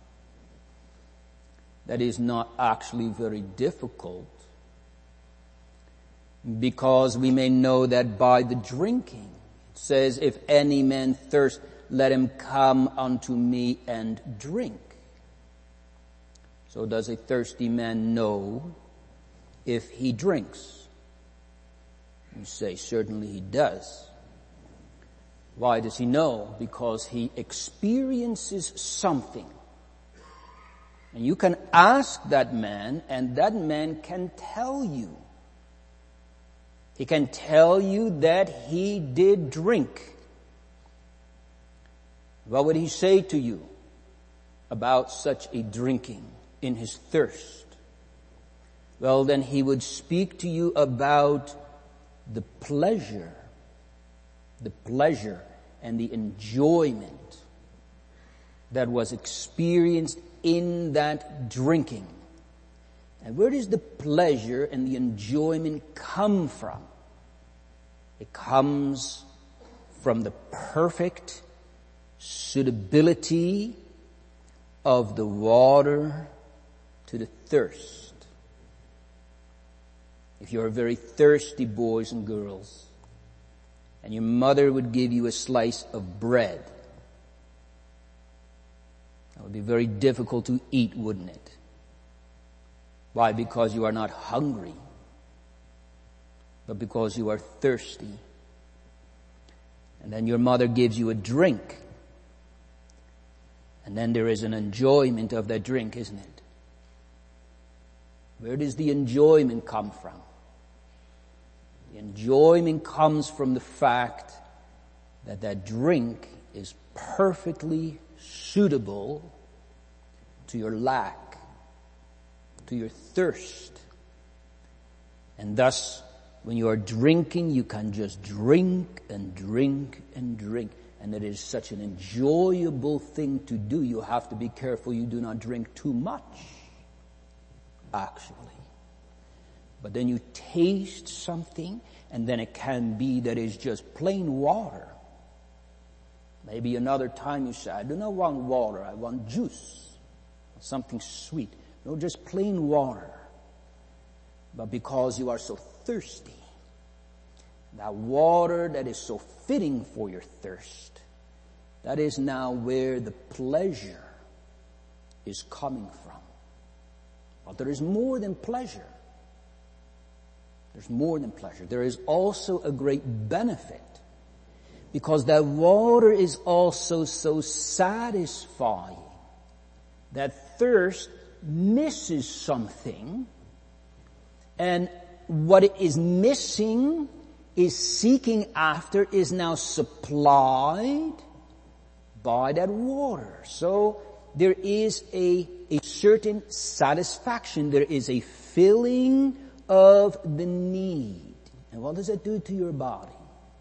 [SPEAKER 1] That is not actually very difficult, because we may know that by the drinking. It says, if any man thirst, let him come unto me and drink. So does a thirsty man know if he drinks? You say, certainly he does. Why does he know? Because he experiences something. And you can ask that man, and that man can tell you. He can tell you that he did drink. What would he say to you about such a drinking in his thirst? Well, then he would speak to you about the pleasure and the enjoyment that was experienced in that drinking. And where does the pleasure and the enjoyment come from? It comes from the perfect suitability of the water to the thirst. If you're very thirsty, boys and girls, and your mother would give you a slice of bread, that would be very difficult to eat, wouldn't it? Why? Because you are not hungry, but because you are thirsty. And then your mother gives you a drink. And then there is an enjoyment of that drink, isn't it? Where does the enjoyment come from? The enjoyment comes from the fact that that drink is perfectly suitable to your lack, to your thirst. And thus, when you are drinking, you can just drink and drink and drink. And it is such an enjoyable thing to do. You have to be careful you do not drink too much, actually. But then you taste something, and then it can be that it's just plain water. Maybe another time you say, I do not want water, I want juice, something sweet. No, just plain water. But because you are so thirsty, that water that is so fitting for your thirst, that is now where the pleasure is coming from. But there is more than pleasure. There's more than pleasure. There is also a great benefit, because that water is also so satisfying that thirst misses something, and what it is missing, is seeking after, is now supplied by that water. So there is a certain satisfaction. There is a filling of the need. And what does that do to your body?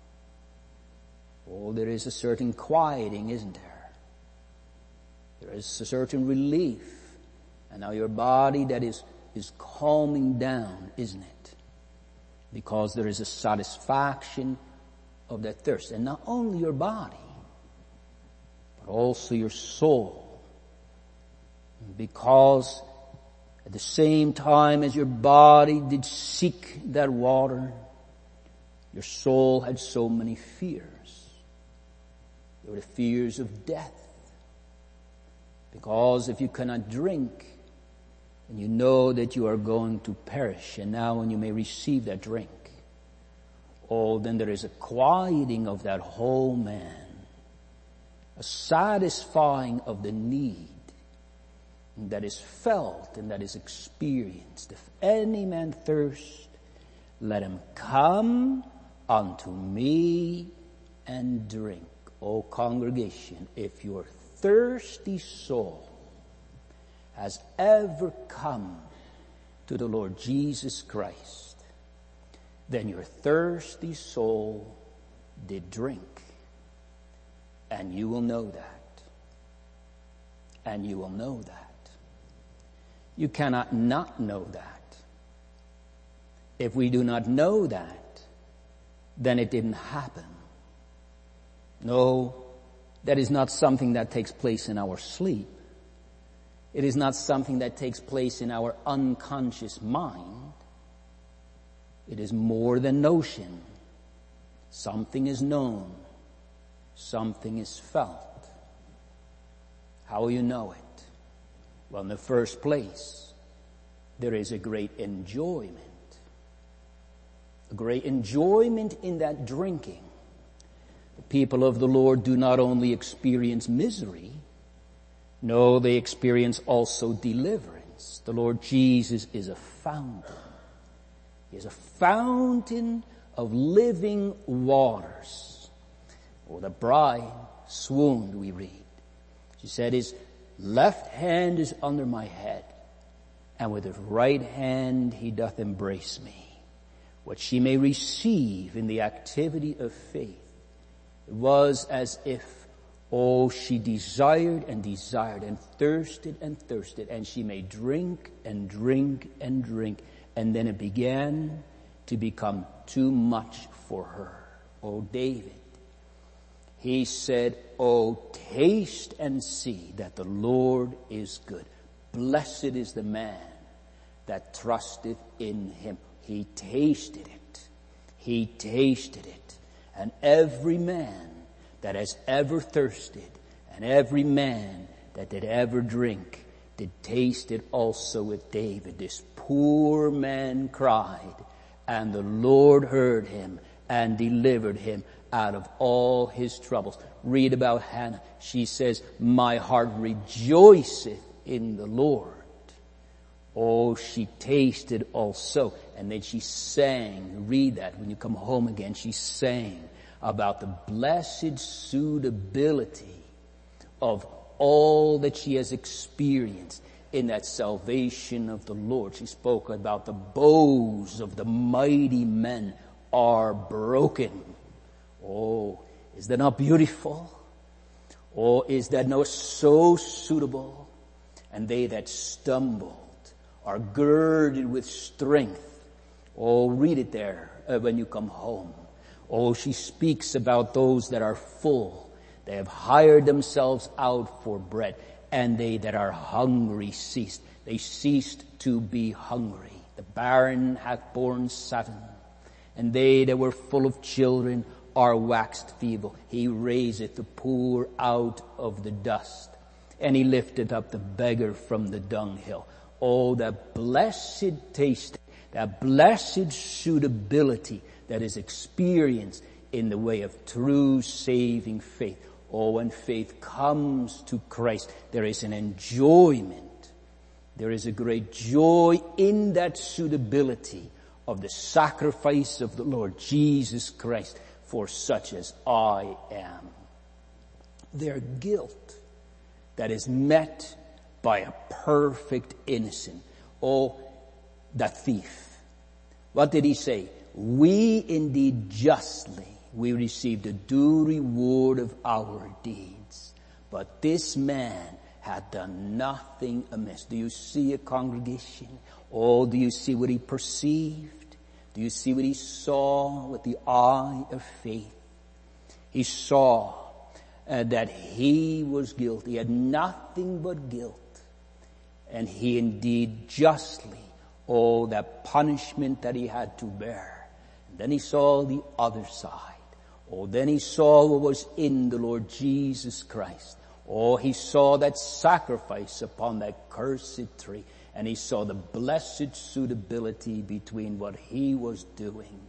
[SPEAKER 1] Oh, there is a certain quieting, isn't there? There is a certain relief. And now your body that is calming down, isn't it? Because there is a satisfaction of that thirst. And not only your body, but also your soul. Because at the same time as your body did seek that water, your soul had so many fears. There were the fears of death. Because if you cannot drink, and you know that you are going to perish, and now when you may receive that drink, oh, then there is a quieting of that whole man, a satisfying of the need, that is felt and that is experienced. If any man thirst, let him come unto me and drink. O congregation, if your thirsty soul has ever come to the Lord Jesus Christ, then your thirsty soul did drink. And you will know that. And you will know that. You cannot not know that. If we do not know that, then it didn't happen. No, that is not something that takes place in our sleep. It is not something that takes place in our unconscious mind. It is more than notion. Something is known. Something is felt. How will you know it? Well, in the first place, there is a great enjoyment. A great enjoyment in that drinking. The people of the Lord do not only experience misery, no, they experience also deliverance. The Lord Jesus is a fountain. He is a fountain of living waters. Oh, the bride swooned, we read. She said, his left hand is under my head, and with his right hand he doth embrace me. What she may receive in the activity of faith, it was as if, she desired and desired and thirsted, and she may drink and drink and drink, and then it began to become too much for her. Oh, David, he said, oh, taste and see that the Lord is good. Blessed is the man that trusteth in him. He tasted it. He tasted it. And every man that has ever thirsted, and every man that did ever drink, did taste it also with David. This poor man cried, and the Lord heard him and delivered him out of all his troubles. Read about Hannah. She says, my heart rejoiceth in the Lord. Oh, she tasted also. And then she sang. Read that when you come home again. She sang about the blessed suitability of all that she has experienced in that salvation of the Lord. She spoke about the bows of the mighty men are broken. Oh, is that not beautiful? Oh, is that not so suitable? And they that stumbled are girded with strength. Oh, read it there when you come home. Oh, she speaks about those that are full. They have hired themselves out for bread. And they that are hungry ceased. They ceased to be hungry. The barren hath borne 7. And they that were full of children are waxed feeble. He raiseth the poor out of the dust. And he lifteth up the beggar from the dunghill. Oh, that blessed taste, that blessed suitability that is experienced in the way of true saving faith. Oh, when faith comes to Christ, there is an enjoyment. There is a great joy in that suitability of the sacrifice of the Lord Jesus Christ for such as I am. Their guilt that is met by a perfect innocent. Oh, the thief. What did he say? We indeed justly, we received a due reward of our deeds. But this man had done nothing amiss. Do you see a congregation? Oh, do you see what he perceived? Do you see what he saw with the eye of faith? He saw that he was guilty. He had nothing but guilt. And he indeed justly, oh, that punishment that he had to bear. And then he saw the other side. Oh, then he saw what was in the Lord Jesus Christ. Oh, he saw that sacrifice upon that cursed tree. And he saw the blessed suitability between what he was doing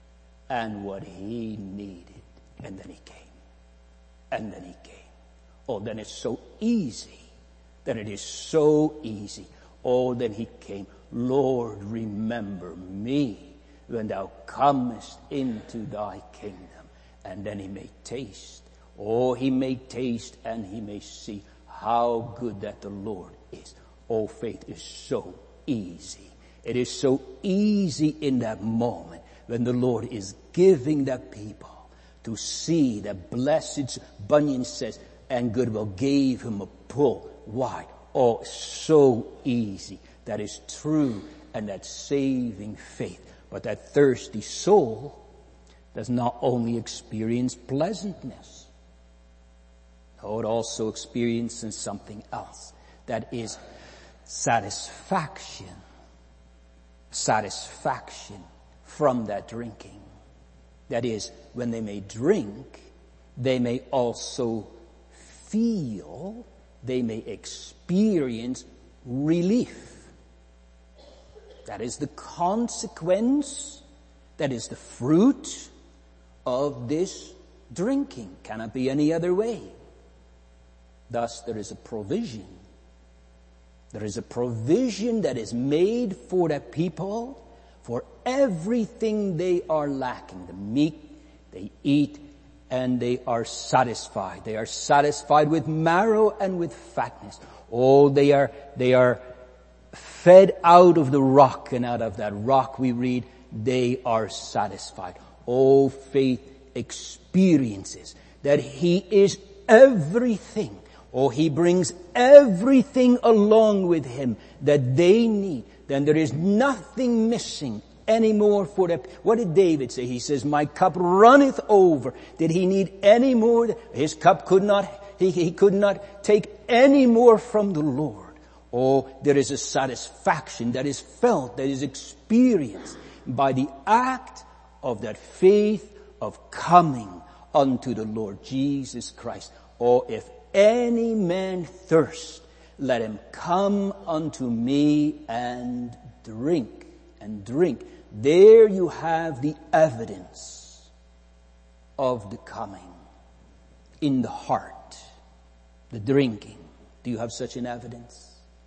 [SPEAKER 1] and what he needed. And then he came. And then he came. Oh, then it's so easy that it is so easy. Oh, then he came, Lord, remember me when thou comest into thy kingdom. And then he may taste. Oh, he may taste and he may see how good that the Lord is. Oh, faith is so easy. It is so easy in that moment when the Lord is giving the people to see that blessed, Bunyan says, and goodwill gave him a pull. Why? Oh, so easy. That is true and that saving faith. But that thirsty soul does not only experience pleasantness. No, it also experiences something else. That is satisfaction. Satisfaction from that drinking. That is, when they may drink, they may also feel, they may experience relief. That is the consequence, that is the fruit of this drinking. Cannot be any other way. Thus there is a provision. There is a provision that is made for the people for everything they are lacking. The meat they eat and they are satisfied. They are satisfied with marrow and with fatness. Oh, they are fed out of the rock, and out of that rock we read, they are satisfied. Oh, faith experiences that he is everything. Oh, he brings everything along with him that they need. Then there is nothing missing anymore for them. What did David say? He says, my cup runneth over. Did he need any more? His cup could not, he could not take any more from the Lord. Oh, there is a satisfaction that is felt, that is experienced by the act of that faith of coming unto the Lord Jesus Christ. Oh, if any man thirst, let him come unto me and drink. And drink. There you have the evidence of the coming. In the heart. The drinking. Do you have such an evidence?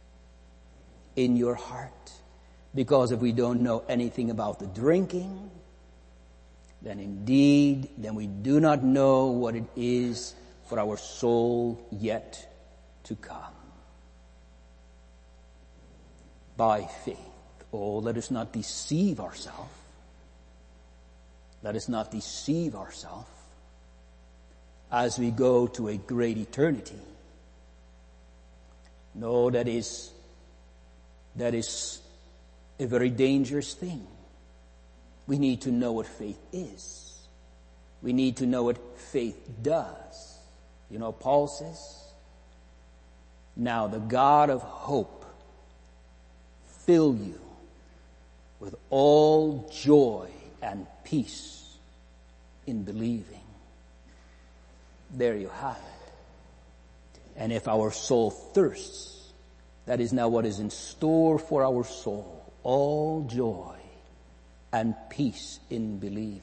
[SPEAKER 1] In your heart? Because if we don't know anything about the drinking, then indeed, then we do not know what it is for our soul yet to come. By faith. Oh, let us not deceive ourselves. Let us not deceive ourselves as we go to a great eternity. No, that is a very dangerous thing. We need to know what faith is. We need to know what faith does. You know, Paul says, now the God of hope fill you with all joy and peace in believing. There you have it. And if our soul thirsts, that is now what is in store for our soul. All joy and peace in believing.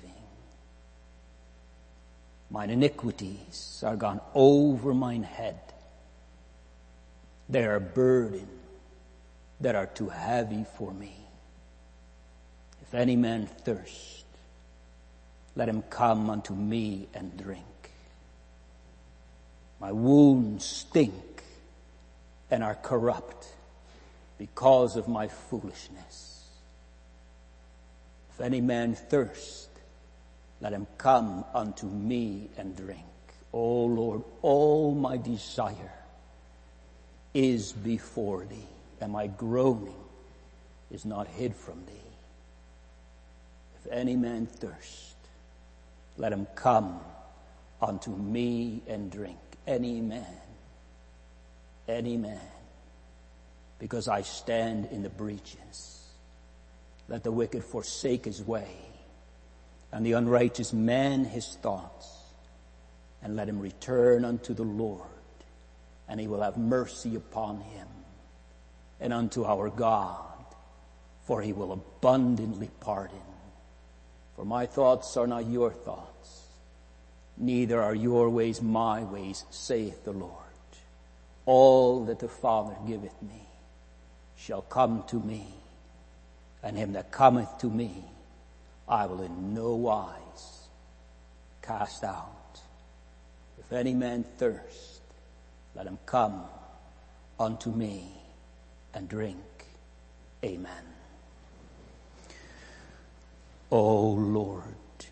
[SPEAKER 1] Mine iniquities are gone over mine head. They are a burden that are too heavy for me. If any man thirst, let him come unto me and drink. My wounds stink and are corrupt because of my foolishness. If any man thirst, let him come unto me and drink. O Lord, all my desire is before thee, and my groaning is not hid from thee. If any man thirst, let him come unto me and drink. Any man, because I stand in the breaches. Let the wicked forsake his way, and the unrighteous man his thoughts, and let him return unto the Lord, and he will have mercy upon him, and unto our God, for he will abundantly pardon. For my thoughts are not your thoughts, neither are your ways my ways, saith the Lord. All that the Father giveth me shall come to me, and him that cometh to me I will in no wise cast out. If any man thirst, let him come unto me and drink. Amen. O Lord,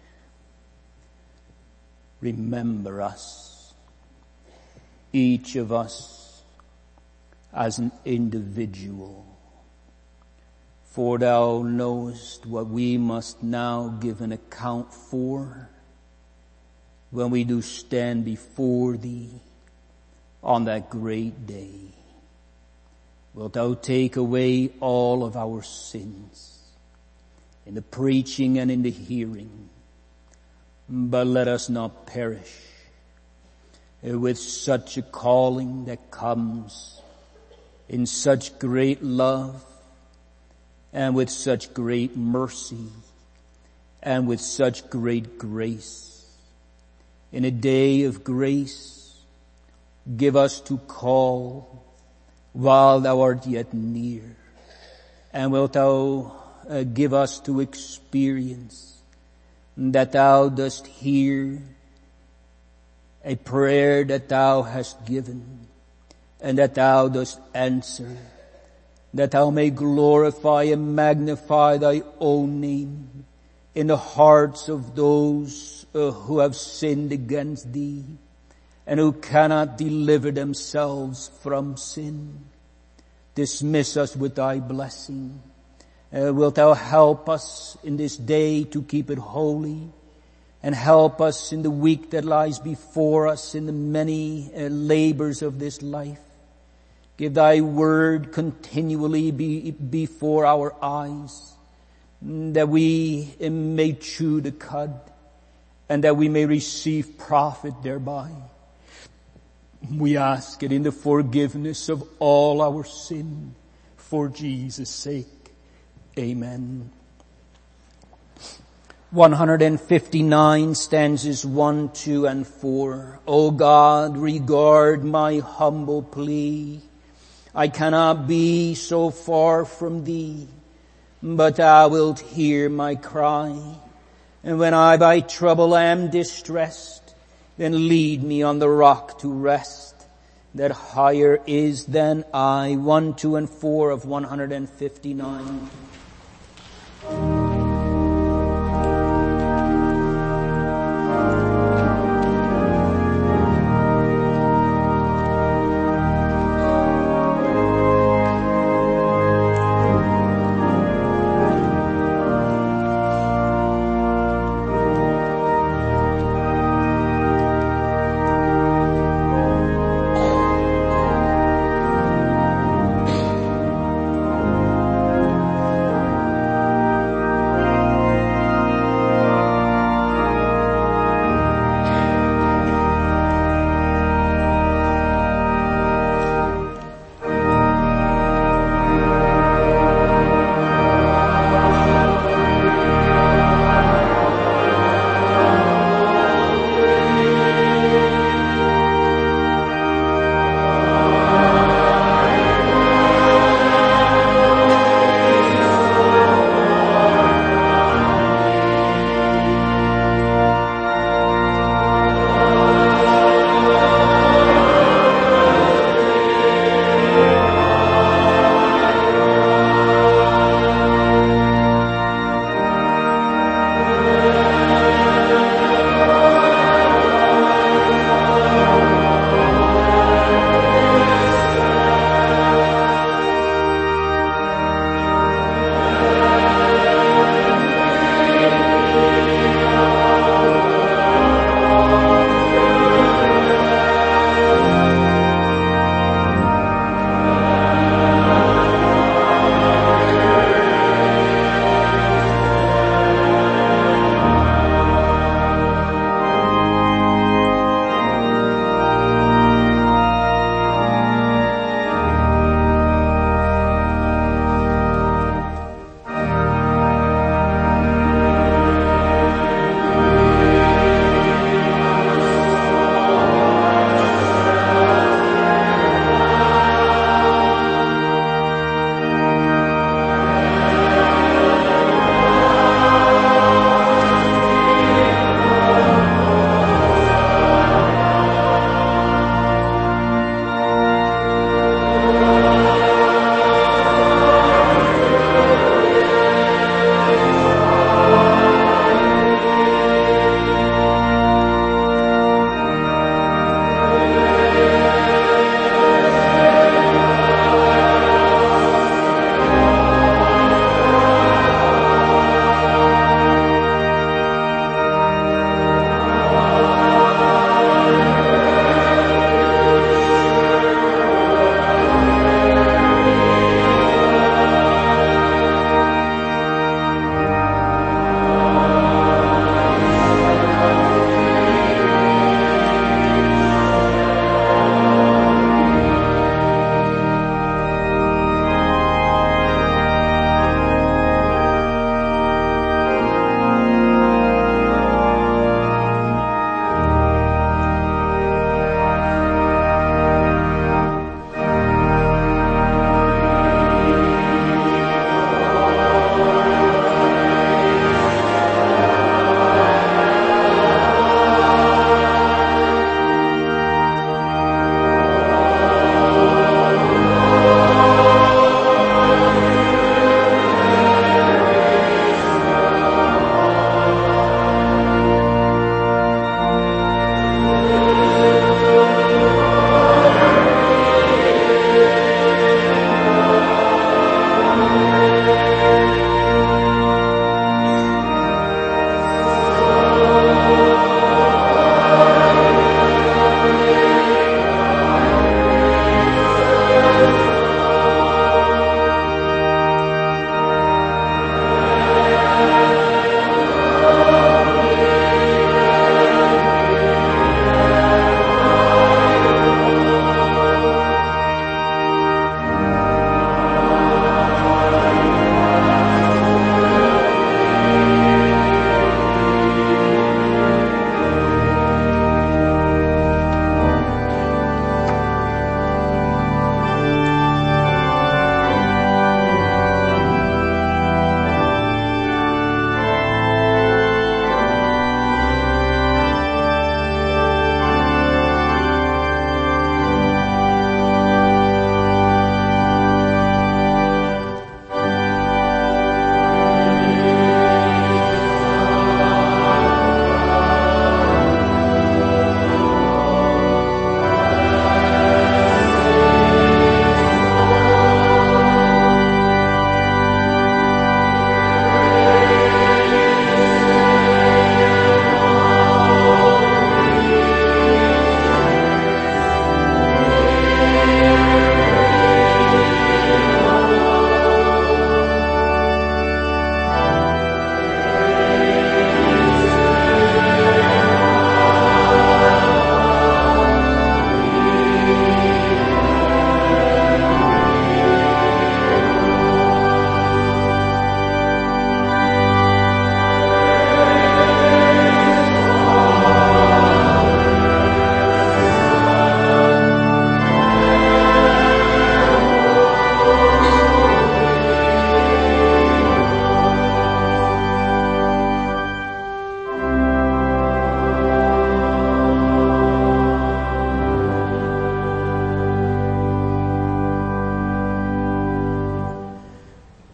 [SPEAKER 1] remember us, each of us as an individual. For thou knowest what we must now give an account for when we do stand before thee on that great day. Wilt thou take away all of our sins in the preaching and in the hearing, but let us not perish with such a calling that comes in such great love and with such great mercy and with such great grace. In a day of grace, give us to call while thou art yet near, and wilt thou give us to experience that thou dost hear a prayer that thou hast given, and that thou dost answer, that thou may glorify and magnify thy own name in the hearts of those who have sinned against thee and who cannot deliver themselves from sin. Dismiss us with thy blessing. Wilt thou help us in this day to keep it holy, and help us in the week that lies before us, in the many labors of this life. Give thy word continually before our eyes, that we may chew the cud, and that we may receive profit thereby. We ask it in the forgiveness of all our sin, for Jesus' sake. Amen. 159 stanzas 1, 2, and 4. O God, regard my humble plea. I cannot be so far from thee, but thou wilt hear my cry. And when I by trouble am distressed, then lead me on the rock to rest, that higher is than I. 1, 2, and 4 of 159.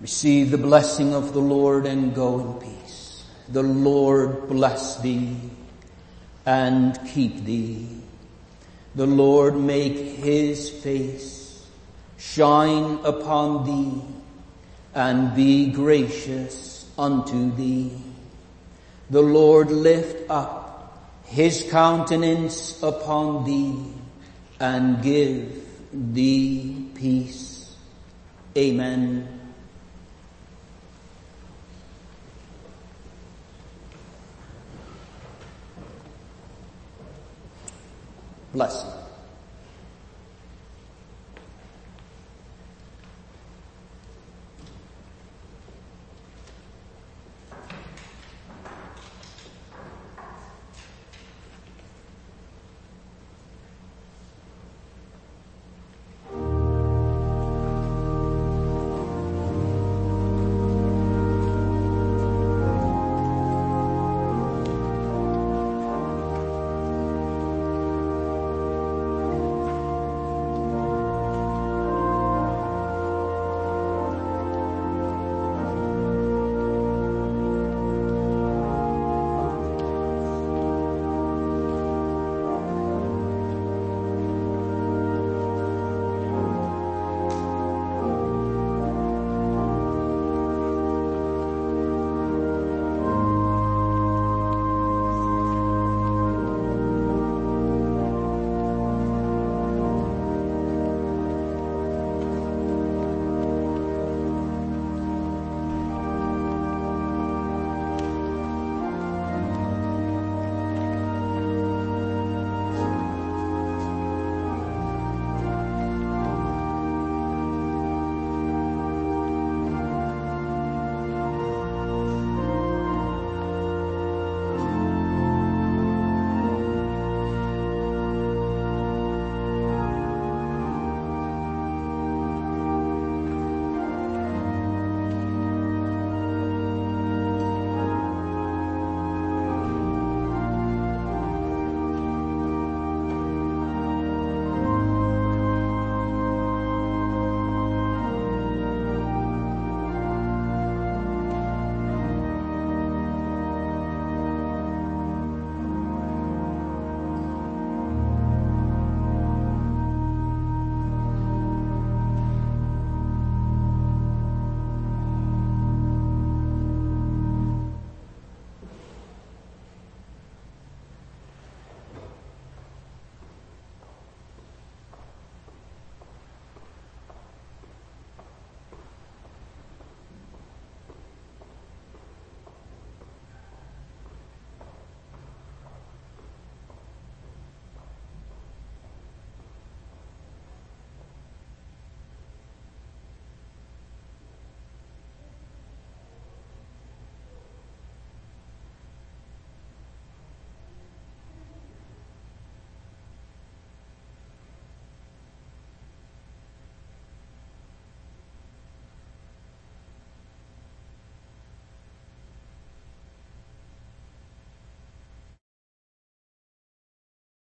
[SPEAKER 1] Receive the blessing of the Lord and go in peace. The Lord bless thee and keep thee. The Lord make his face shine upon thee and be gracious unto thee. The Lord lift up his countenance upon thee and give thee peace. Amen. Blessing.